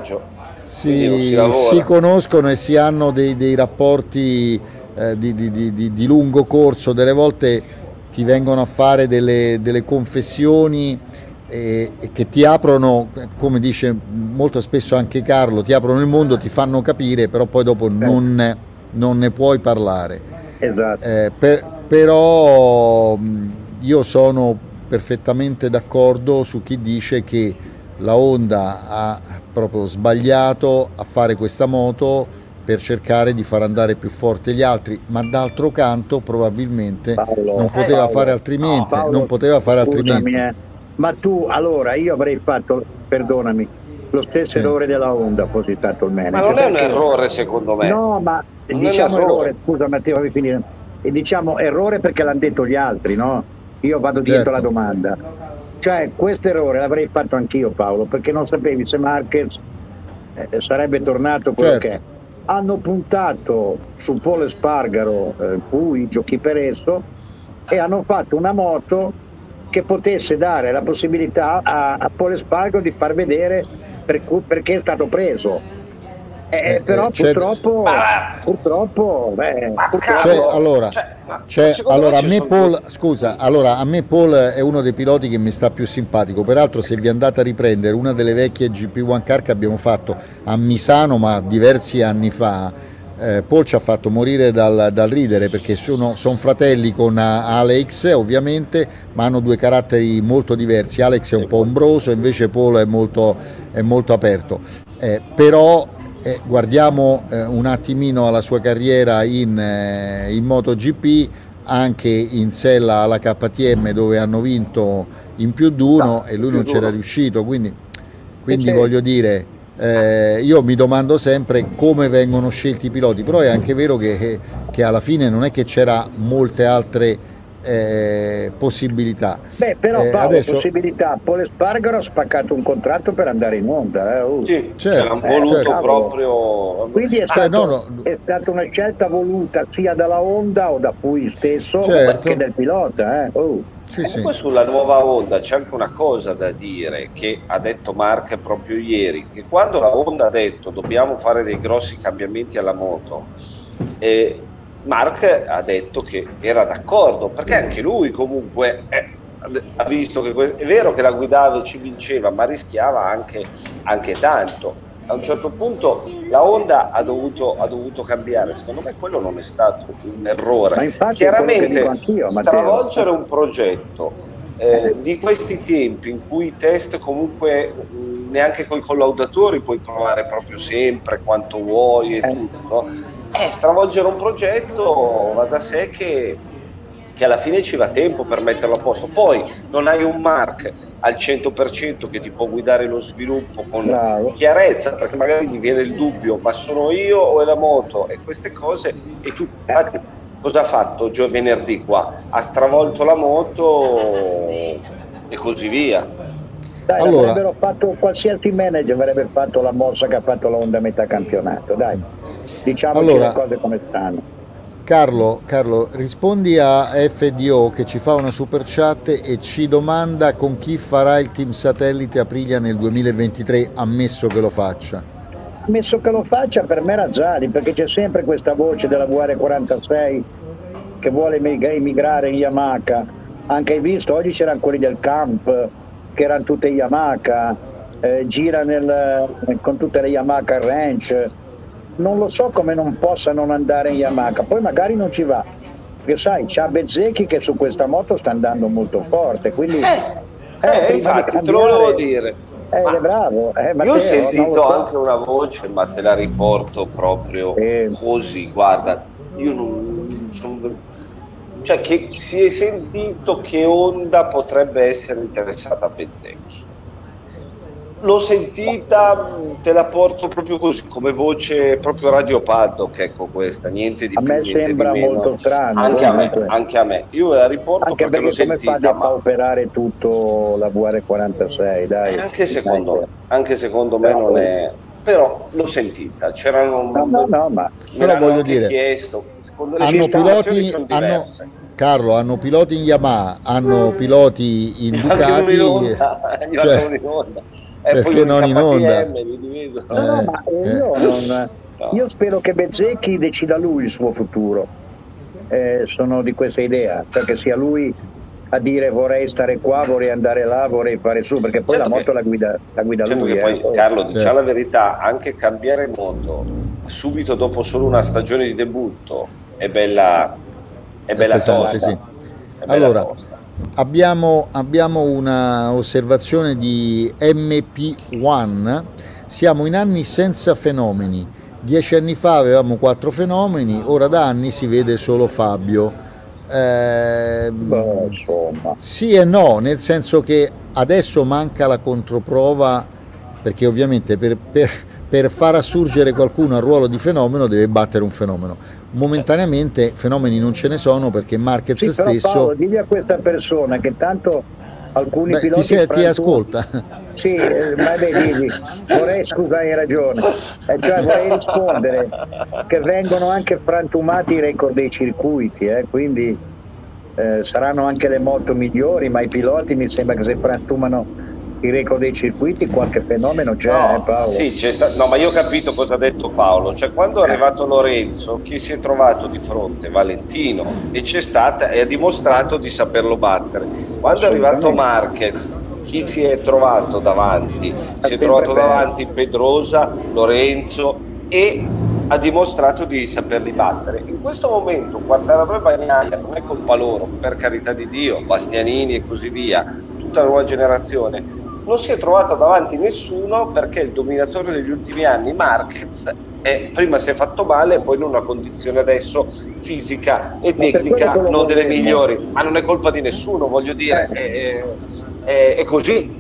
si conoscono e si hanno dei rapporti di lungo corso. Delle volte ti vengono a fare delle confessioni che ti aprono, come dice molto spesso anche Carlo, ti aprono il mondo, ti fanno capire, però poi dopo non ne puoi parlare. Esatto. Però io sono perfettamente d'accordo su chi dice che la Honda ha proprio sbagliato a fare questa moto per cercare di far andare più forte gli altri, ma d'altro canto probabilmente non poteva fare altrimenti. Non poteva fare altrimenti. Ma tu, allora, io avrei fatto, perdonami, lo stesso errore della Honda, fossi stato il manager. Ma non è un errore, secondo me. No, ma non diciamo errore, scusa Matteo, fammi finire. E diciamo errore perché l'hanno detto gli altri, no? Io vado dietro la domanda. Cioè, questo errore l'avrei fatto anch'io, Paolo, perché non sapevi se Marquez sarebbe tornato quello che è. Hanno puntato su Pol Espargaro, Puig, Giochi per esso, e hanno fatto una moto che potesse dare la possibilità a Pol Espargaro di far vedere perché è stato preso. Però purtroppo a me Pol è uno dei piloti che mi sta più simpatico. Peraltro, se vi andate a riprendere una delle vecchie GP1 Car che abbiamo fatto a Misano, ma diversi anni fa, Paul ci ha fatto morire dal ridere, perché sono fratelli con Alex ovviamente, ma hanno due caratteri molto diversi. Alex è un po' ombroso, invece Paul è molto aperto, però guardiamo un attimino alla sua carriera in MotoGP, anche in sella alla KTM dove hanno vinto in +1 e lui non c'era riuscito, quindi voglio dire, io mi domando sempre come vengono scelti i piloti, però è anche vero che alla fine non è che c'era molte altre possibilità. Però Paolo, adesso... possibilità. Pol Espargaro ha spaccato un contratto per andare in Honda. Sì, l'hanno voluto proprio. Quindi è stata una scelta voluta sia dalla Honda o da Puig stesso che del pilota. Poi sulla nuova Honda c'è anche una cosa da dire che ha detto Marc proprio ieri, che quando la Honda ha detto dobbiamo fare dei grossi cambiamenti alla moto, Marc ha detto che era d'accordo, perché anche lui comunque ha visto che è vero che la guidava e ci vinceva, ma rischiava anche tanto. A un certo punto la Honda ha dovuto cambiare. Secondo me quello non è stato un errore. Chiaramente stravolgere un progetto di questi tempi, in cui i test comunque neanche coi collaudatori puoi provare proprio sempre quanto vuoi e tutto, stravolgere un progetto va da sé che che alla fine ci va tempo per metterlo a posto. Poi non hai un Mark al 100% che ti può guidare lo sviluppo con chiarezza, perché magari gli viene il dubbio, ma sono io o è la moto, e queste cose. E tu cosa ha fatto venerdì qua? Ha stravolto la moto e così via. Dai, avrebbero fatto, qualsiasi manager avrebbe fatto la mossa che ha fatto la Honda a metà campionato, dai, diciamoci le cose come stanno. Carlo, rispondi a FDO che ci fa una super chat e ci domanda con chi farà il team satellite Aprilia nel 2023, ammesso che lo faccia. Ammesso che lo faccia, per me Razzali, perché c'è sempre questa voce della VR46 che vuole emigrare in Yamaha. Anche hai visto, oggi c'erano quelli del camp che erano tutte Yamaha, gira con tutte le Yamaha Ranch. Non lo so come non possa non andare in Yamaha, poi magari non ci va, perché sai, c'ha Bezzecchi che su questa moto sta andando molto forte, quindi infatti te lo volevo dire. È bravo. Io ho sentito anche una voce, ma te la riporto proprio così, guarda, io non sono... Cioè che si è sentito che Honda potrebbe essere interessata a Bezzecchi. L'ho sentita, te la porto proprio così, come voce proprio Radio Paddock, ecco questa, niente di più, niente di meno. A me sembra molto strano. Anche a me. Io la riporto anche perché l'ho come sentita. Fate a pauperare tutto la VR46, dai. Anche secondo me non è... Però l'ho sentita, c'erano... ma... Però voglio dire, chiesto, secondo le hanno piloti... sono diverse. Carlo, hanno piloti in Yamaha, hanno piloti in Ducati... Perché non in Honda? Io spero che Bezzecchi decida lui il suo futuro, sono di questa idea, cioè che sia lui a dire vorrei stare qua, vorrei andare là, vorrei fare su, perché poi la moto la guida lui. Che poi, Carlo, diciamo la verità, anche cambiare moto subito dopo solo una stagione di debutto è bella tosta. Sì. Allora, abbiamo una osservazione di MP1. Siamo in anni senza fenomeni. 10 anni fa avevamo 4 fenomeni, ora da anni si vede solo Fabio. Insomma. Sì e no, nel senso che adesso manca la controprova, perché ovviamente per far assurgere qualcuno al ruolo di fenomeno deve battere un fenomeno. Momentaneamente fenomeni non ce ne sono, perché Marquez stesso... Paolo, digli a questa persona che tanto alcuni piloti... Ti ascolta. Sì, ma digli, scusa, hai ragione, cioè vorrei rispondere che vengono anche frantumati i record dei circuiti, quindi saranno anche le moto migliori, ma i piloti mi sembra che se frantumano i record dei circuiti qualche fenomeno c'è, Paolo. Sì, ma io ho capito cosa ha detto Paolo, cioè quando è arrivato Lorenzo, chi si è trovato di fronte? Valentino, e ha dimostrato di saperlo battere. Quando è arrivato Marquez, chi si è trovato davanti? Si è trovato davanti Pedrosa, Lorenzo, e ha dimostrato di saperli battere. In questo momento Quartararo e Bagnaia non è colpa loro, per carità di Dio, Bastianini e così via, tutta la nuova generazione, non si è trovato davanti nessuno, perché il dominatore degli ultimi anni, Marquez, prima si è fatto male e poi in una condizione adesso fisica e tecnica non delle migliori, ma non è colpa di nessuno, voglio dire, è così,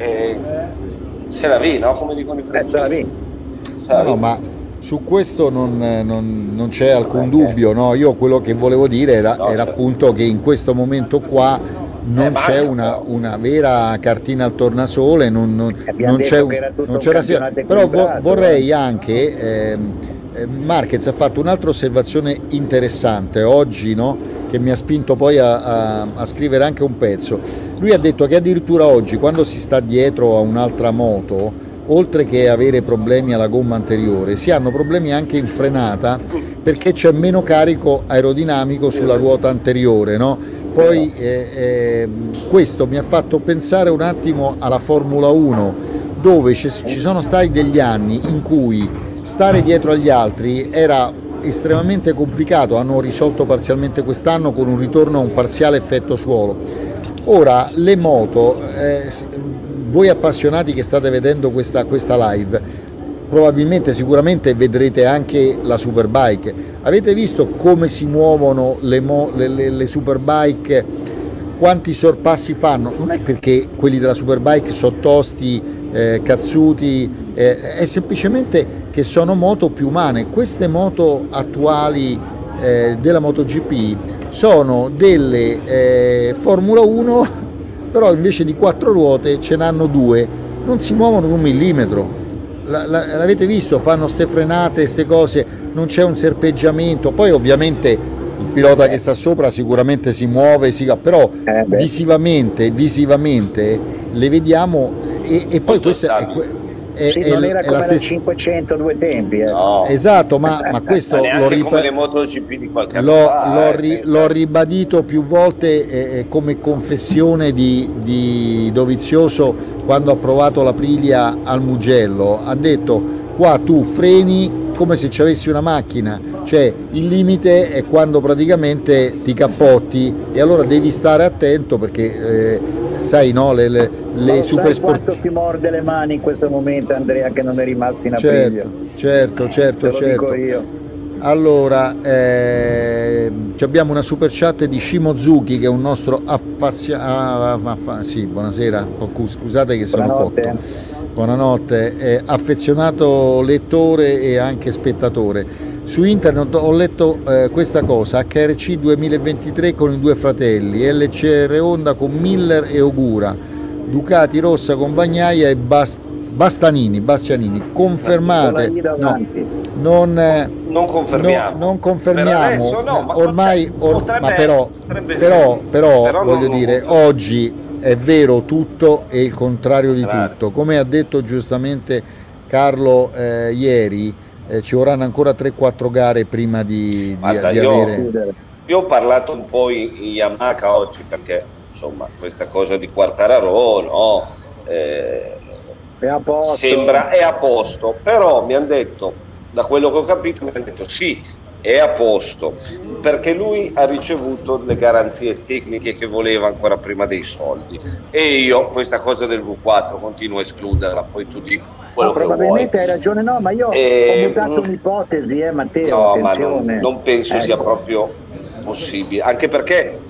se la vi, no? Come dicono i francesi. No, ma su questo non c'è alcun dubbio, no? Io quello che volevo dire era appunto che in questo momento qua non c'è una vera cartina al tornasole, non c'è però vorrei anche Marquez ha fatto un'altra osservazione interessante oggi, no? Che mi ha spinto poi a scrivere anche un pezzo. Lui ha detto che addirittura oggi, quando si sta dietro a un'altra moto, oltre che avere problemi alla gomma anteriore, si hanno problemi anche in frenata, perché c'è meno carico aerodinamico sulla ruota anteriore, no? Poi questo mi ha fatto pensare un attimo alla Formula 1, dove ci sono stati degli anni in cui stare dietro agli altri era estremamente complicato. Hanno risolto parzialmente quest'anno con un ritorno a un parziale effetto suolo. Ora le moto, voi appassionati che state vedendo questa live, sicuramente vedrete anche la Superbike. avete visto come si muovono le Superbike, quanti sorpassi fanno? Non è perché quelli della Superbike sono tosti, cazzuti, è semplicemente che sono moto più umane. Queste moto attuali della MotoGP sono delle Formula 1, però invece di 4 ruote ce n'hanno 2, non si muovono un millimetro. L'avete visto, fanno ste frenate, ste cose, non c'è un serpeggiamento. Poi ovviamente il pilota che sta sopra sicuramente si muove, però visivamente le vediamo, e poi questa non era come la 500 due tempi. No. Esatto, ma questo come le MotoGP di qualche anno fa, l'ho ribadito più volte, come confessione di Dovizioso quando ha provato l'Aprilia al Mugello. Ha detto: qua tu freni come se ci avessi una macchina, cioè il limite è quando praticamente ti cappotti, e allora devi stare attento perché sai, no, le super sport. Quanto ti morde le mani in questo momento, Andrea, che non è rimasto in Aprilia? Certo. Dico io. Allora, abbiamo una super chat di Shimozuki, che è un nostro sì, buonasera, scusate che sono cotto. Buonanotte, affezionato lettore e anche spettatore. Su internet ho letto questa cosa: HRC 2023 con i due fratelli, LCR Honda con Miller e Ogura, Ducati rossa con Bagnaia e Bastianini. Confermate? No, non confermiamo. Non confermiamo. Adesso no, ma ormai, però voglio dire, oggi è vero tutto e il contrario di tutto. Come ha detto giustamente Carlo ieri, ci vorranno ancora 3-4 gare prima di avere. Io ho parlato un po' in Yamaha oggi, perché insomma questa cosa di Quartararo è a posto. Sembra è a posto, però mi hanno detto, da quello che ho capito, mi hanno detto sì, è a posto, perché lui ha ricevuto le garanzie tecniche che voleva ancora prima dei soldi, e io questa cosa del V4 continuo a escluderla. Poi tu dici quello che probabilmente vuoi. Hai ragione, no, ma io ho mutato un'ipotesi, Matteo. No, attenzione. ma non penso sia proprio possibile, anche perché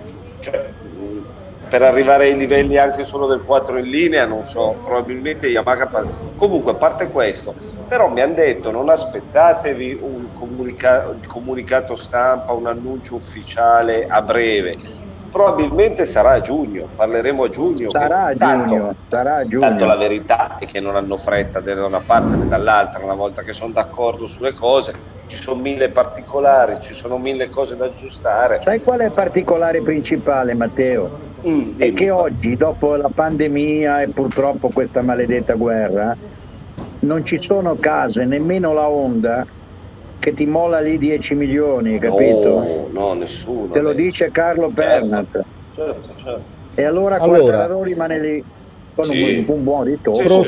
per arrivare ai livelli anche solo del 4 in linea, non so, probabilmente Yamaha. Comunque, a parte questo, però mi hanno detto: non aspettatevi un comunicato stampa, un annuncio ufficiale a breve, probabilmente sarà a giugno, parleremo a giugno. Sarà a giugno. Tanto la verità è che non hanno fretta né da una parte né dall'altra. Una volta che sono d'accordo sulle cose, ci sono 1000 particolari, ci sono 1000 cose da aggiustare. Sai qual è il particolare principale, Matteo? È che oggi, dopo la pandemia e purtroppo questa maledetta guerra, non ci sono case, nemmeno la Honda, che ti molla lì 10 milioni, capito? No, nessuno. Te lo dice Carlo Pernat. Certo. E allora Quartararo rimane lì con un buon ritorno.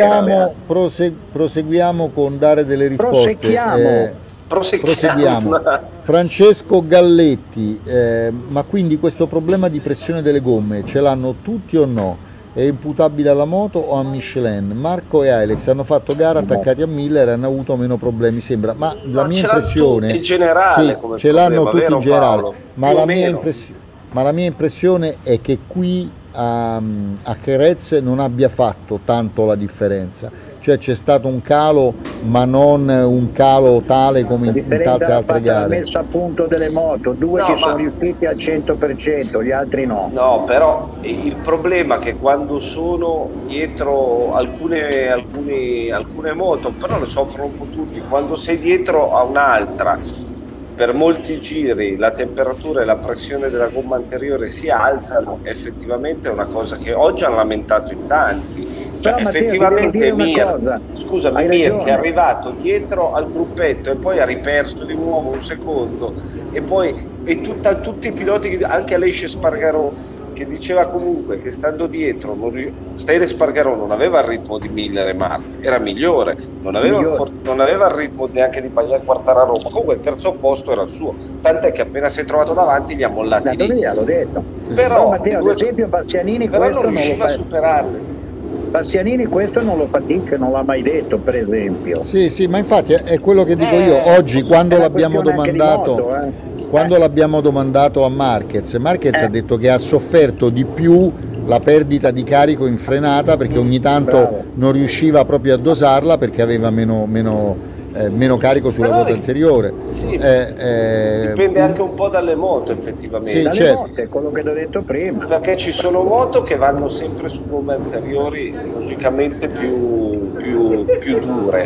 Proseguiamo con dare delle risposte. Proseguiamo. Francesco Galletti, ma quindi questo problema di pressione delle gomme ce l'hanno tutti o no? È imputabile alla moto o a Michelin? Marco e Alex hanno fatto gara attaccati a Miller e hanno avuto meno problemi, sembra, ma la mia impressione in generale, sì, ce l'hanno tutti in generale, ma la mia impressione è che qui a Jerez non abbia fatto tanto la differenza. Cioè c'è stato un calo, ma non un calo tale come in tante altre gare. La messa a punto delle moto, ci sono riusciti al 100%, gli altri no. No, però il problema è che quando sono dietro alcune moto, però lo soffrono un po' tutti, quando sei dietro a un'altra, per molti giri la temperatura e la pressione della gomma anteriore si alzano, effettivamente è una cosa che oggi hanno lamentato in tanti. Cioè, Matteo, effettivamente Mir che è arrivato dietro al gruppetto e poi ha riperso di nuovo un secondo, e poi tutti i piloti, anche Aleix Espargaró, che diceva comunque che stando dietro Steyr Espargaró non aveva il ritmo di Miller e Marc, era migliore, non aveva il ritmo neanche di Bagnaia Quartararo, ma comunque il terzo posto era il suo, tant'è che appena si è trovato davanti li ha mollati lì. L'ho detto. Però Matteo, ad esempio Bastianini però questo non riusciva a superarli. Bastianini questo non lo patisce, non l'ha mai detto, per esempio. Sì, ma infatti è quello che dico io. Oggi quando l'abbiamo domandato, quando l'abbiamo domandato a Marquez ha detto che ha sofferto di più la perdita di carico in frenata, perché ogni tanto non riusciva proprio a dosarla perché aveva meno carico sulla ruota anteriore. Sì, dipende anche un po' dalle moto, effettivamente. Sì, dalle moto, è quello che ho detto prima. Perché ci sono moto che vanno sempre su gomme anteriori logicamente più dure.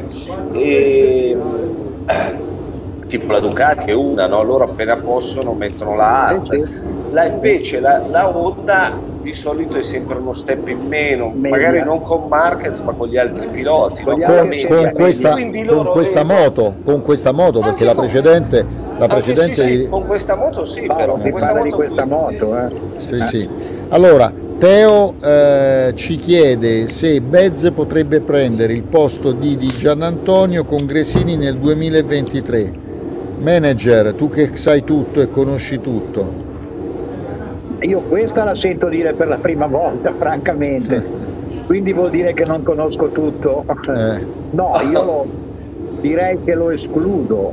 Tipo la Ducati è una, no? Loro appena possono mettono la alta. Invece la Honda di solito è sempre uno step in meno, magari non con Marquez ma con gli altri piloti, con questa moto, perché la precedente sì, con questa moto sì, però si parla di questa moto. Sì. Allora Teo ci chiede se Bez potrebbe prendere il posto di Giannantonio con Gresini nel 2023. Manager, tu che sai tutto e conosci tutto. Io questa la sento dire per la prima volta, francamente, quindi vuol dire che non conosco tutto. No, io direi che lo escludo.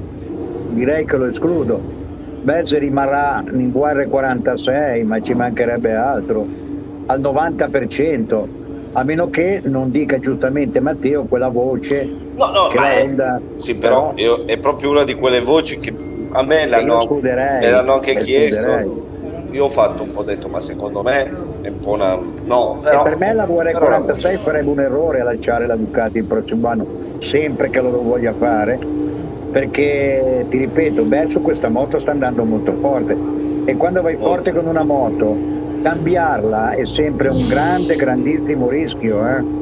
Bez rimarrà in VR46, ma ci mancherebbe altro, al 90%, a meno che non dica giustamente Matteo quella voce che la Honda... Sì, però è proprio una di quelle voci che a me me l'hanno anche chiesto. Io ho fatto un po', detto, ma secondo me è un po' una... No, però, e per me la VR46 farebbe un errore a lanciare la Ducati il prossimo anno, sempre che lo voglia fare, perché ti ripeto, su questa moto sta andando molto forte, e quando vai forte con una moto, cambiarla è sempre un grandissimo rischio.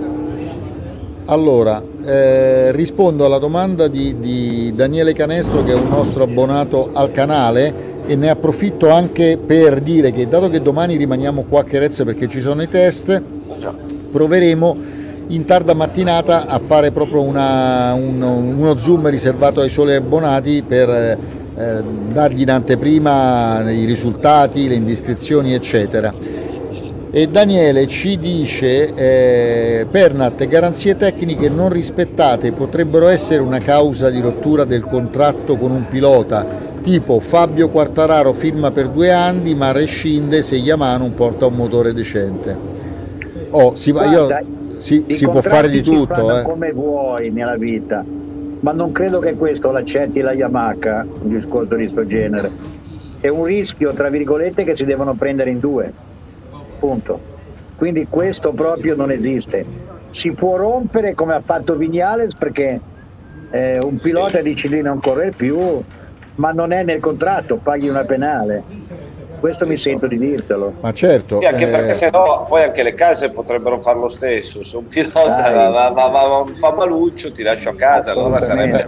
Allora, rispondo alla domanda di Daniele Canestro, che è un nostro abbonato al canale, e ne approfitto anche per dire che, dato che domani rimaniamo qua a Cherez perché ci sono i test, proveremo in tarda mattinata a fare proprio uno zoom riservato ai soli abbonati per dargli in anteprima i risultati, le indiscrezioni eccetera. E Daniele ci dice Pernat, garanzie tecniche non rispettate potrebbero essere una causa di rottura del contratto con un pilota, tipo Fabio Quartararo firma per 2 anni ma rescinde se Yamaha non porta un motore decente. Si può fare di tutto. Come vuoi nella vita, ma non credo che questo l'accetti la Yamaha, un discorso di sto genere. È un rischio, tra virgolette, che si devono prendere in 2. Punto. Quindi questo proprio non esiste. Si può rompere come ha fatto Viñales, perché un pilota dice di non correre più, ma non è nel contratto, paghi una penale. Questo mi sento di dirtelo. Ma certo. Sì, anche perché sennò poi anche le case potrebbero fare lo stesso. Se un pilota va maluccio, ti lascio a casa, allora sarebbe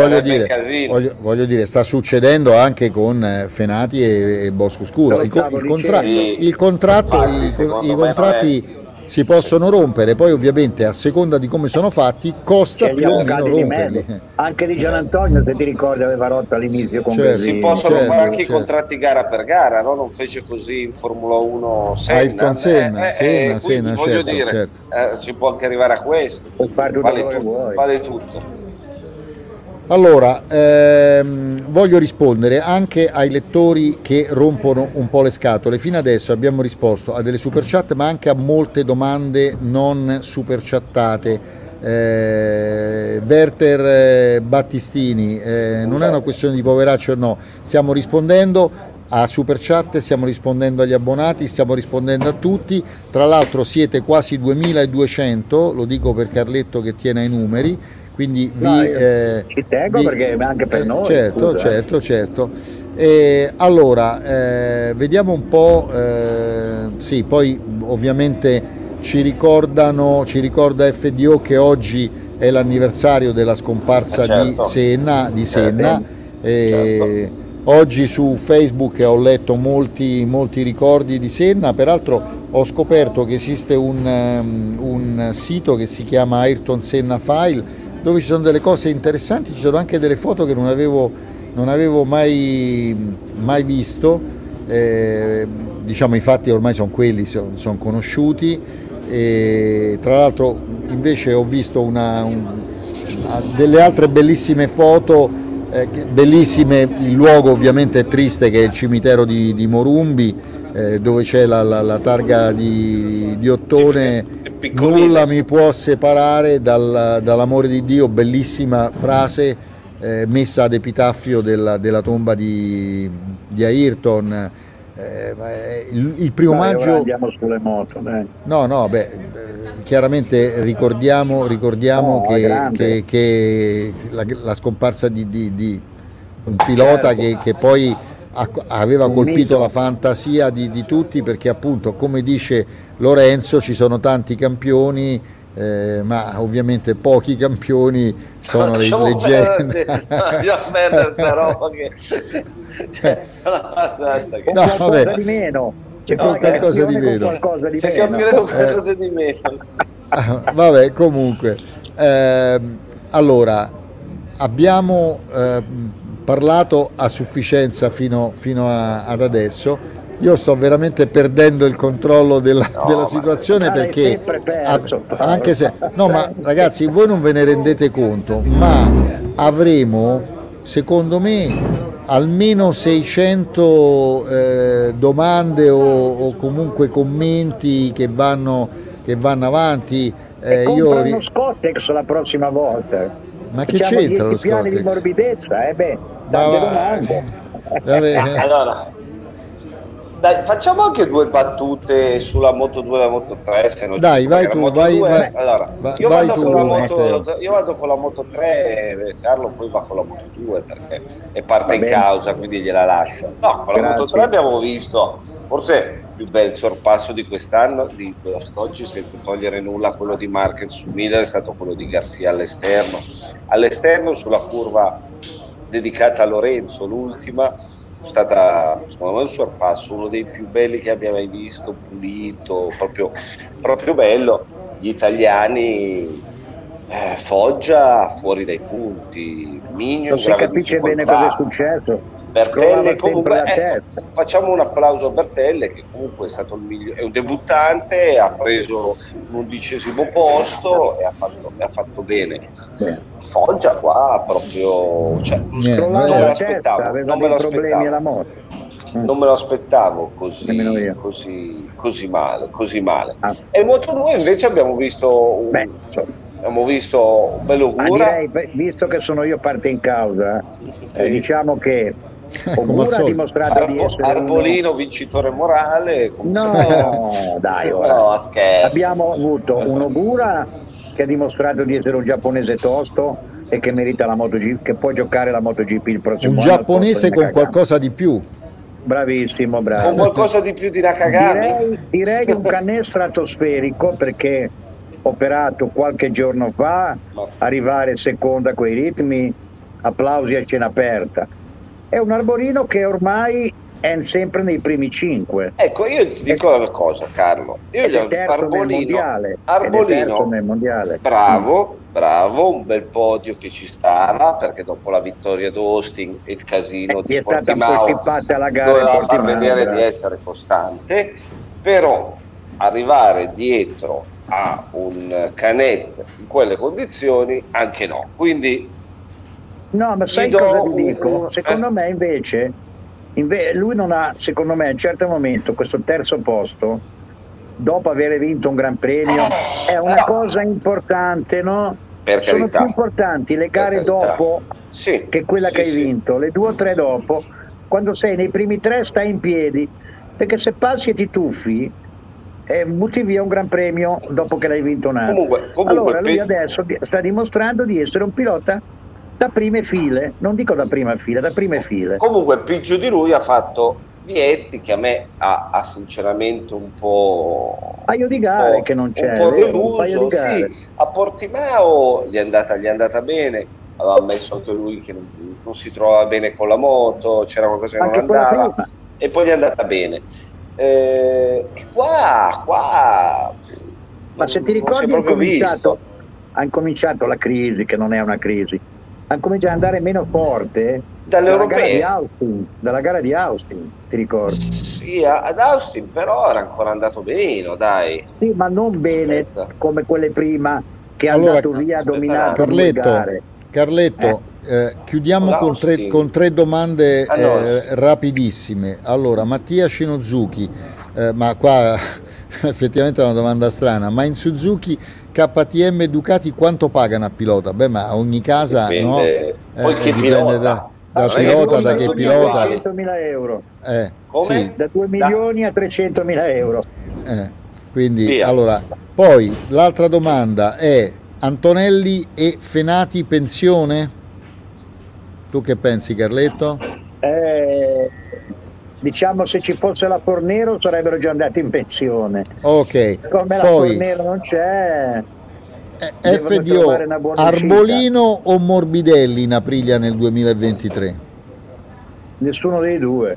voglio dire, sta succedendo anche con Fenati e Boscoscuro. I contratti si possono rompere, poi ovviamente a seconda di come sono fatti costa più o meno romperli. Anche di Giannantonio, se ti ricordi, aveva rotto all'inizio con si possono fare anche i contratti gara per gara, no? Non fece così in Formula 1 Senna, Senna, certo, dire, certo. Si può anche arrivare a questo, vale tutto. Allora, voglio rispondere anche ai lettori che rompono un po' le scatole. Fino adesso abbiamo risposto a delle super chat, ma anche a molte domande non super chattate. Werther Battistini, non è una questione di poveracci o no, stiamo rispondendo a super chat, stiamo rispondendo agli abbonati, stiamo rispondendo a tutti. Tra l'altro siete quasi 2200, lo dico per Carletto che tiene ai numeri. Quindi ci tengo perché anche per noi. Certo. Allora, vediamo un po'. Sì, poi ovviamente ci ricorda FDO che oggi è l'anniversario della scomparsa di Senna. Oggi su Facebook ho letto molti ricordi di Senna. Peraltro ho scoperto che esiste un sito che si chiama Ayrton Senna File, dove ci sono delle cose interessanti, ci sono anche delle foto che non avevo mai visto, diciamo i fatti ormai sono quelli, sono conosciuti, e tra l'altro invece ho visto delle altre bellissime foto, bellissime. Il luogo ovviamente è triste, che è il cimitero di Morumbi, dove c'è la targa di Ottone. Nulla mi può separare dall'amore di Dio, bellissima frase messa ad epitaffio della tomba di Ayrton. Il primo maggio. Ora andiamo sulle moto, dai. No, chiaramente ricordiamo che la scomparsa di un pilota, certo, che poi aveva colpito la fantasia di tutti, perché appunto, come dice Lorenzo, ci sono tanti campioni, ma ovviamente pochi campioni sono le leggende. Qualcosa di meno. C'è qualcosa di meno. C'è qualcosa di meno. Vabbè, comunque, allora abbiamo parlato a sufficienza fino ad adesso. Io sto veramente perdendo il controllo della situazione, perché anche se no, ma ragazzi, voi non ve ne rendete conto, ma avremo, secondo me, almeno 600 domande o comunque commenti che vanno avanti. Compra uno Scottex la prossima volta. Ma che c'entra lo piani Scottex? Di morbidezza, tante domande. Allora, dai, facciamo anche due battute sulla Moto 2 e la Moto 3, se non dai, vai tu, vai. Allora, io vado con la Moto 3, Carlo poi va con la Moto 2 perché è parte in causa, quindi gliela lascio. No, con la Moto 3 abbiamo visto forse il più bel sorpasso di quest'anno, di quest'oggi, senza togliere nulla a quello di Marquez su Miller, è stato quello di Garcia all'esterno sulla curva dedicata a Lorenzo, l'ultima. È stata, secondo me, un sorpasso, uno dei più belli che abbia mai visto, pulito, proprio bello. Gli italiani, Foggia fuori dai punti, Migno, non si capisce bene cosa è successo. Bertelle, comunque, facciamo un applauso a Bertelle, che comunque è stato è un debuttante, ha preso l'11° posto e ha fatto bene. Foggia qua proprio, non me lo aspettavo, non me lo aspettavo così male. E Moto 2 invece abbiamo visto un bello Ogura. Visto che sono io parte in causa, diciamo che Ogura ha dimostrato di essere Arbolino vincitore morale. Dai, ora. Abbiamo avuto un Ogura che ha dimostrato di essere un giapponese tosto e che merita la MotoGP, che può giocare la MotoGP il prossimo anno. Un giapponese con qualcosa di più. Bravissimo, bravo. Con qualcosa di più di Nakagami. Direi un cannè stratosferico, perché operato qualche giorno fa, arrivare seconda a quei ritmi, applausi a scena aperta. È un Arbolino che ormai è sempre nei primi 5. Ecco, io ti dico una cosa, Carlo. Io gli ho Arbolino nel mondiale. Bravo, un bel podio che ci stava, perché dopo la vittoria d'Austin e il casino di Portimao doveva far vedere di essere costante, però arrivare dietro a un Canet in quelle condizioni anche no. Quindi no, ma sai cosa ti dico? Secondo me invece lui non ha, secondo me, a un certo momento questo terzo posto, dopo aver vinto un gran premio, è una cosa importante, no? Sono più importanti le gare dopo che quella che hai vinto, le 2 o 3 dopo. Quando sei nei primi 3 stai in piedi, perché se passi e ti tuffi butti via un gran premio dopo che l'hai vinto un altro. Allora lui adesso sta dimostrando di essere un pilota da prime file, non dico da prima fila, da prime file. Comunque peggio di lui ha fatto Vietti, che a me ha sinceramente un po'... Un paio di gare che non c'è. Un po' deluso, sì. A Portimao gli è andata bene, aveva ammesso anche lui che non si trovava bene con la moto, c'era qualcosa che non andava, e poi gli è andata bene. E qua ma se ti ricordi ha incominciato la crisi, che non è una crisi, ha cominciato ad andare meno forte dall'Europeo. Dalla gara di Austin, ti ricordi? Sì, ad Austin però era ancora andato benino, dai. Sì, ma non bene come quelle prima, che è andato via a dominare. Carletto, chiudiamo con tre domande rapidissime. Allora, Mattia Shinozuki, ma qua effettivamente è una domanda strana, ma in Suzuki KTM Ducati quanto pagano a pilota? Beh, ma ogni casa dipende, no? Poi che dipende da pilota, da che pilota. 300.000 euro. Come? Sì. Da 2 milioni a 300.000 euro. Quindi, Via. allora, poi l'altra domanda è Antonelli e Fenati pensione? Tu che pensi, Carletto? Diciamo, se ci fosse la Fornero sarebbero già andati in pensione. Ok. Come la Poi, Fornero non c'è, FDO, Arbolino o Morbidelli in Aprilia nel 2023? Nessuno dei due.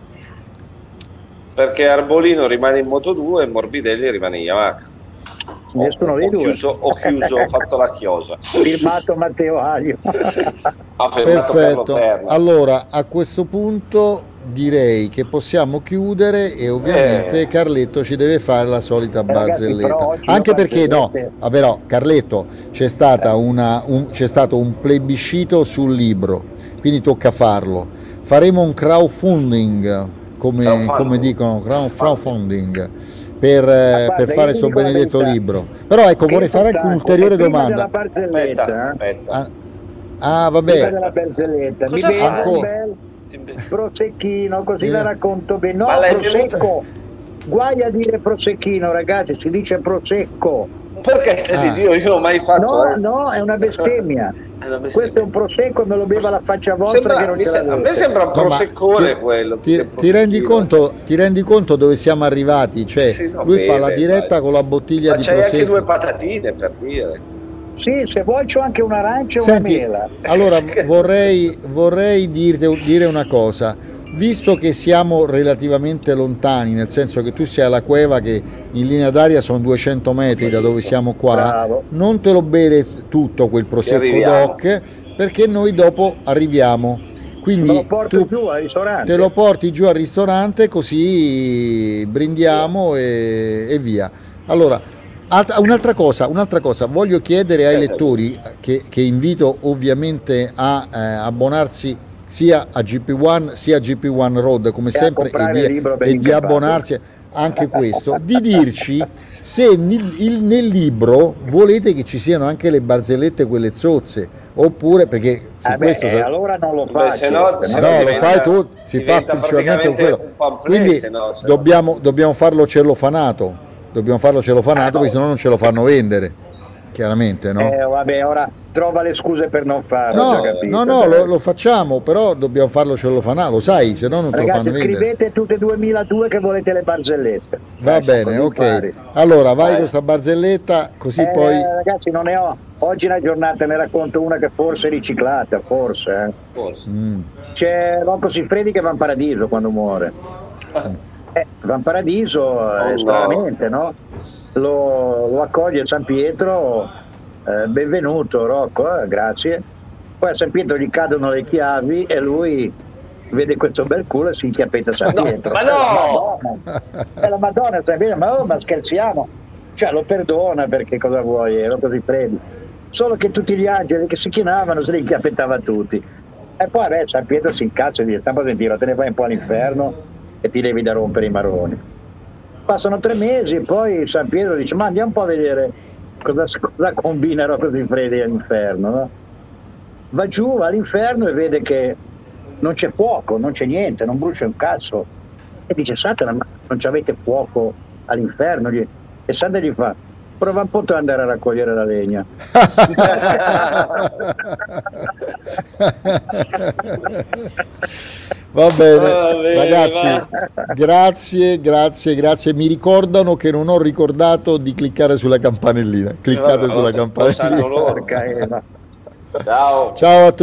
Perché Arbolino rimane in Moto2 e Morbidelli rimane in Yamaha. Nessuno dei due. Ho fatto la chiosa. Firmato Matteo Aglio. Perfetto. Allora, a questo punto direi che possiamo chiudere e ovviamente Carletto ci deve fare la solita barzelletta. Anche perché però Carletto c'è stato un plebiscito sul libro, quindi tocca farlo. Faremo un crowdfunding, come dicono, crowdfunding. Per fare sto benedetto libro. Però ecco, vorrei fare anche un'ulteriore domanda. Aspetta. Vabbè. Della barzelletta. Mi bevo un bel prosecchino, così la racconto bene. No, prosecco. Guai a dire prosecchino, ragazzi, si dice prosecco. Perché io non ho mai fatto. No, è una bestemmia. Questo è un prosecco e me lo beva la faccia vostra. A me sembra un proseccone quello. Ti rendi conto dove siamo arrivati? Cioè, lui fa la diretta con la bottiglia di prosecco. Ma c'hai anche 2 patatine, per dire. Sì, se vuoi c'ho anche un arancia e una mela. Allora vorrei dire una cosa. Visto che siamo relativamente lontani, nel senso che tu sei alla Cueva che in linea d'aria sono 200 metri da dove siamo qua, bravo, non te lo bere tutto quel prosecco doc, perché noi dopo arriviamo. Quindi te lo porto giù al ristorante. Te lo porti giù al ristorante, così brindiamo e via. Allora, un'altra cosa, voglio chiedere ai lettori, che invito ovviamente a abbonarsi sia a GP1 sia a GP1 Road come sempre e di abbonarsi anche questo, di dirci se nel libro volete che ci siano anche le barzellette quelle zozze, oppure perché su questo allora non lo faccio, lo fai tu, si fa principalmente quello, quindi dobbiamo farlo cellofanato, perché sennò non ce lo fanno vendere, chiaramente, no? Vabbè, ora trova le scuse per non farlo. Lo facciamo, però dobbiamo farlo cellofanato, lo sai, se no non te lo fanno vendere. Scrivete tutte 2002 che volete le barzellette. Va bene, ok. Allora vai con sta barzelletta, così poi. Ragazzi, non ne ho. Oggi è una giornata, ne racconto una che forse è riciclata, forse. C'è Rocco Siffredi che va in paradiso quando muore. Va in paradiso stranamente, no? Lo accoglie San Pietro, benvenuto Rocco, grazie. Poi a San Pietro gli cadono le chiavi e lui vede questo bel culo e si inchiappetta San Pietro. Ma no! È la Madonna San Pietro, ma scherziamo? Cioè lo perdona, perché cosa vuoi, ero così freddo. Solo che tutti gli angeli che si chinavano se li inchiappettava tutti. E poi San Pietro si incazza e dice: stampa sentire, te ne vai un po' all'inferno e ti levi da rompere i marroni. Passano 3 mesi e poi San Pietro dice: ma andiamo un po' a vedere cosa combina Rocco Siffredi all'inferno, no? Va giù, va all'inferno e vede che non c'è fuoco, non c'è niente, non brucia un cazzo, e dice: Satana, ma non c'avete fuoco all'inferno? E Satana gli fa: prova un po' tu ad andare a raccogliere la legna. Va bene, ragazzi, grazie. Mi ricordano che non ho ricordato di cliccare sulla campanellina. Cliccate sulla campanellina. Ciao. Ciao a tutti.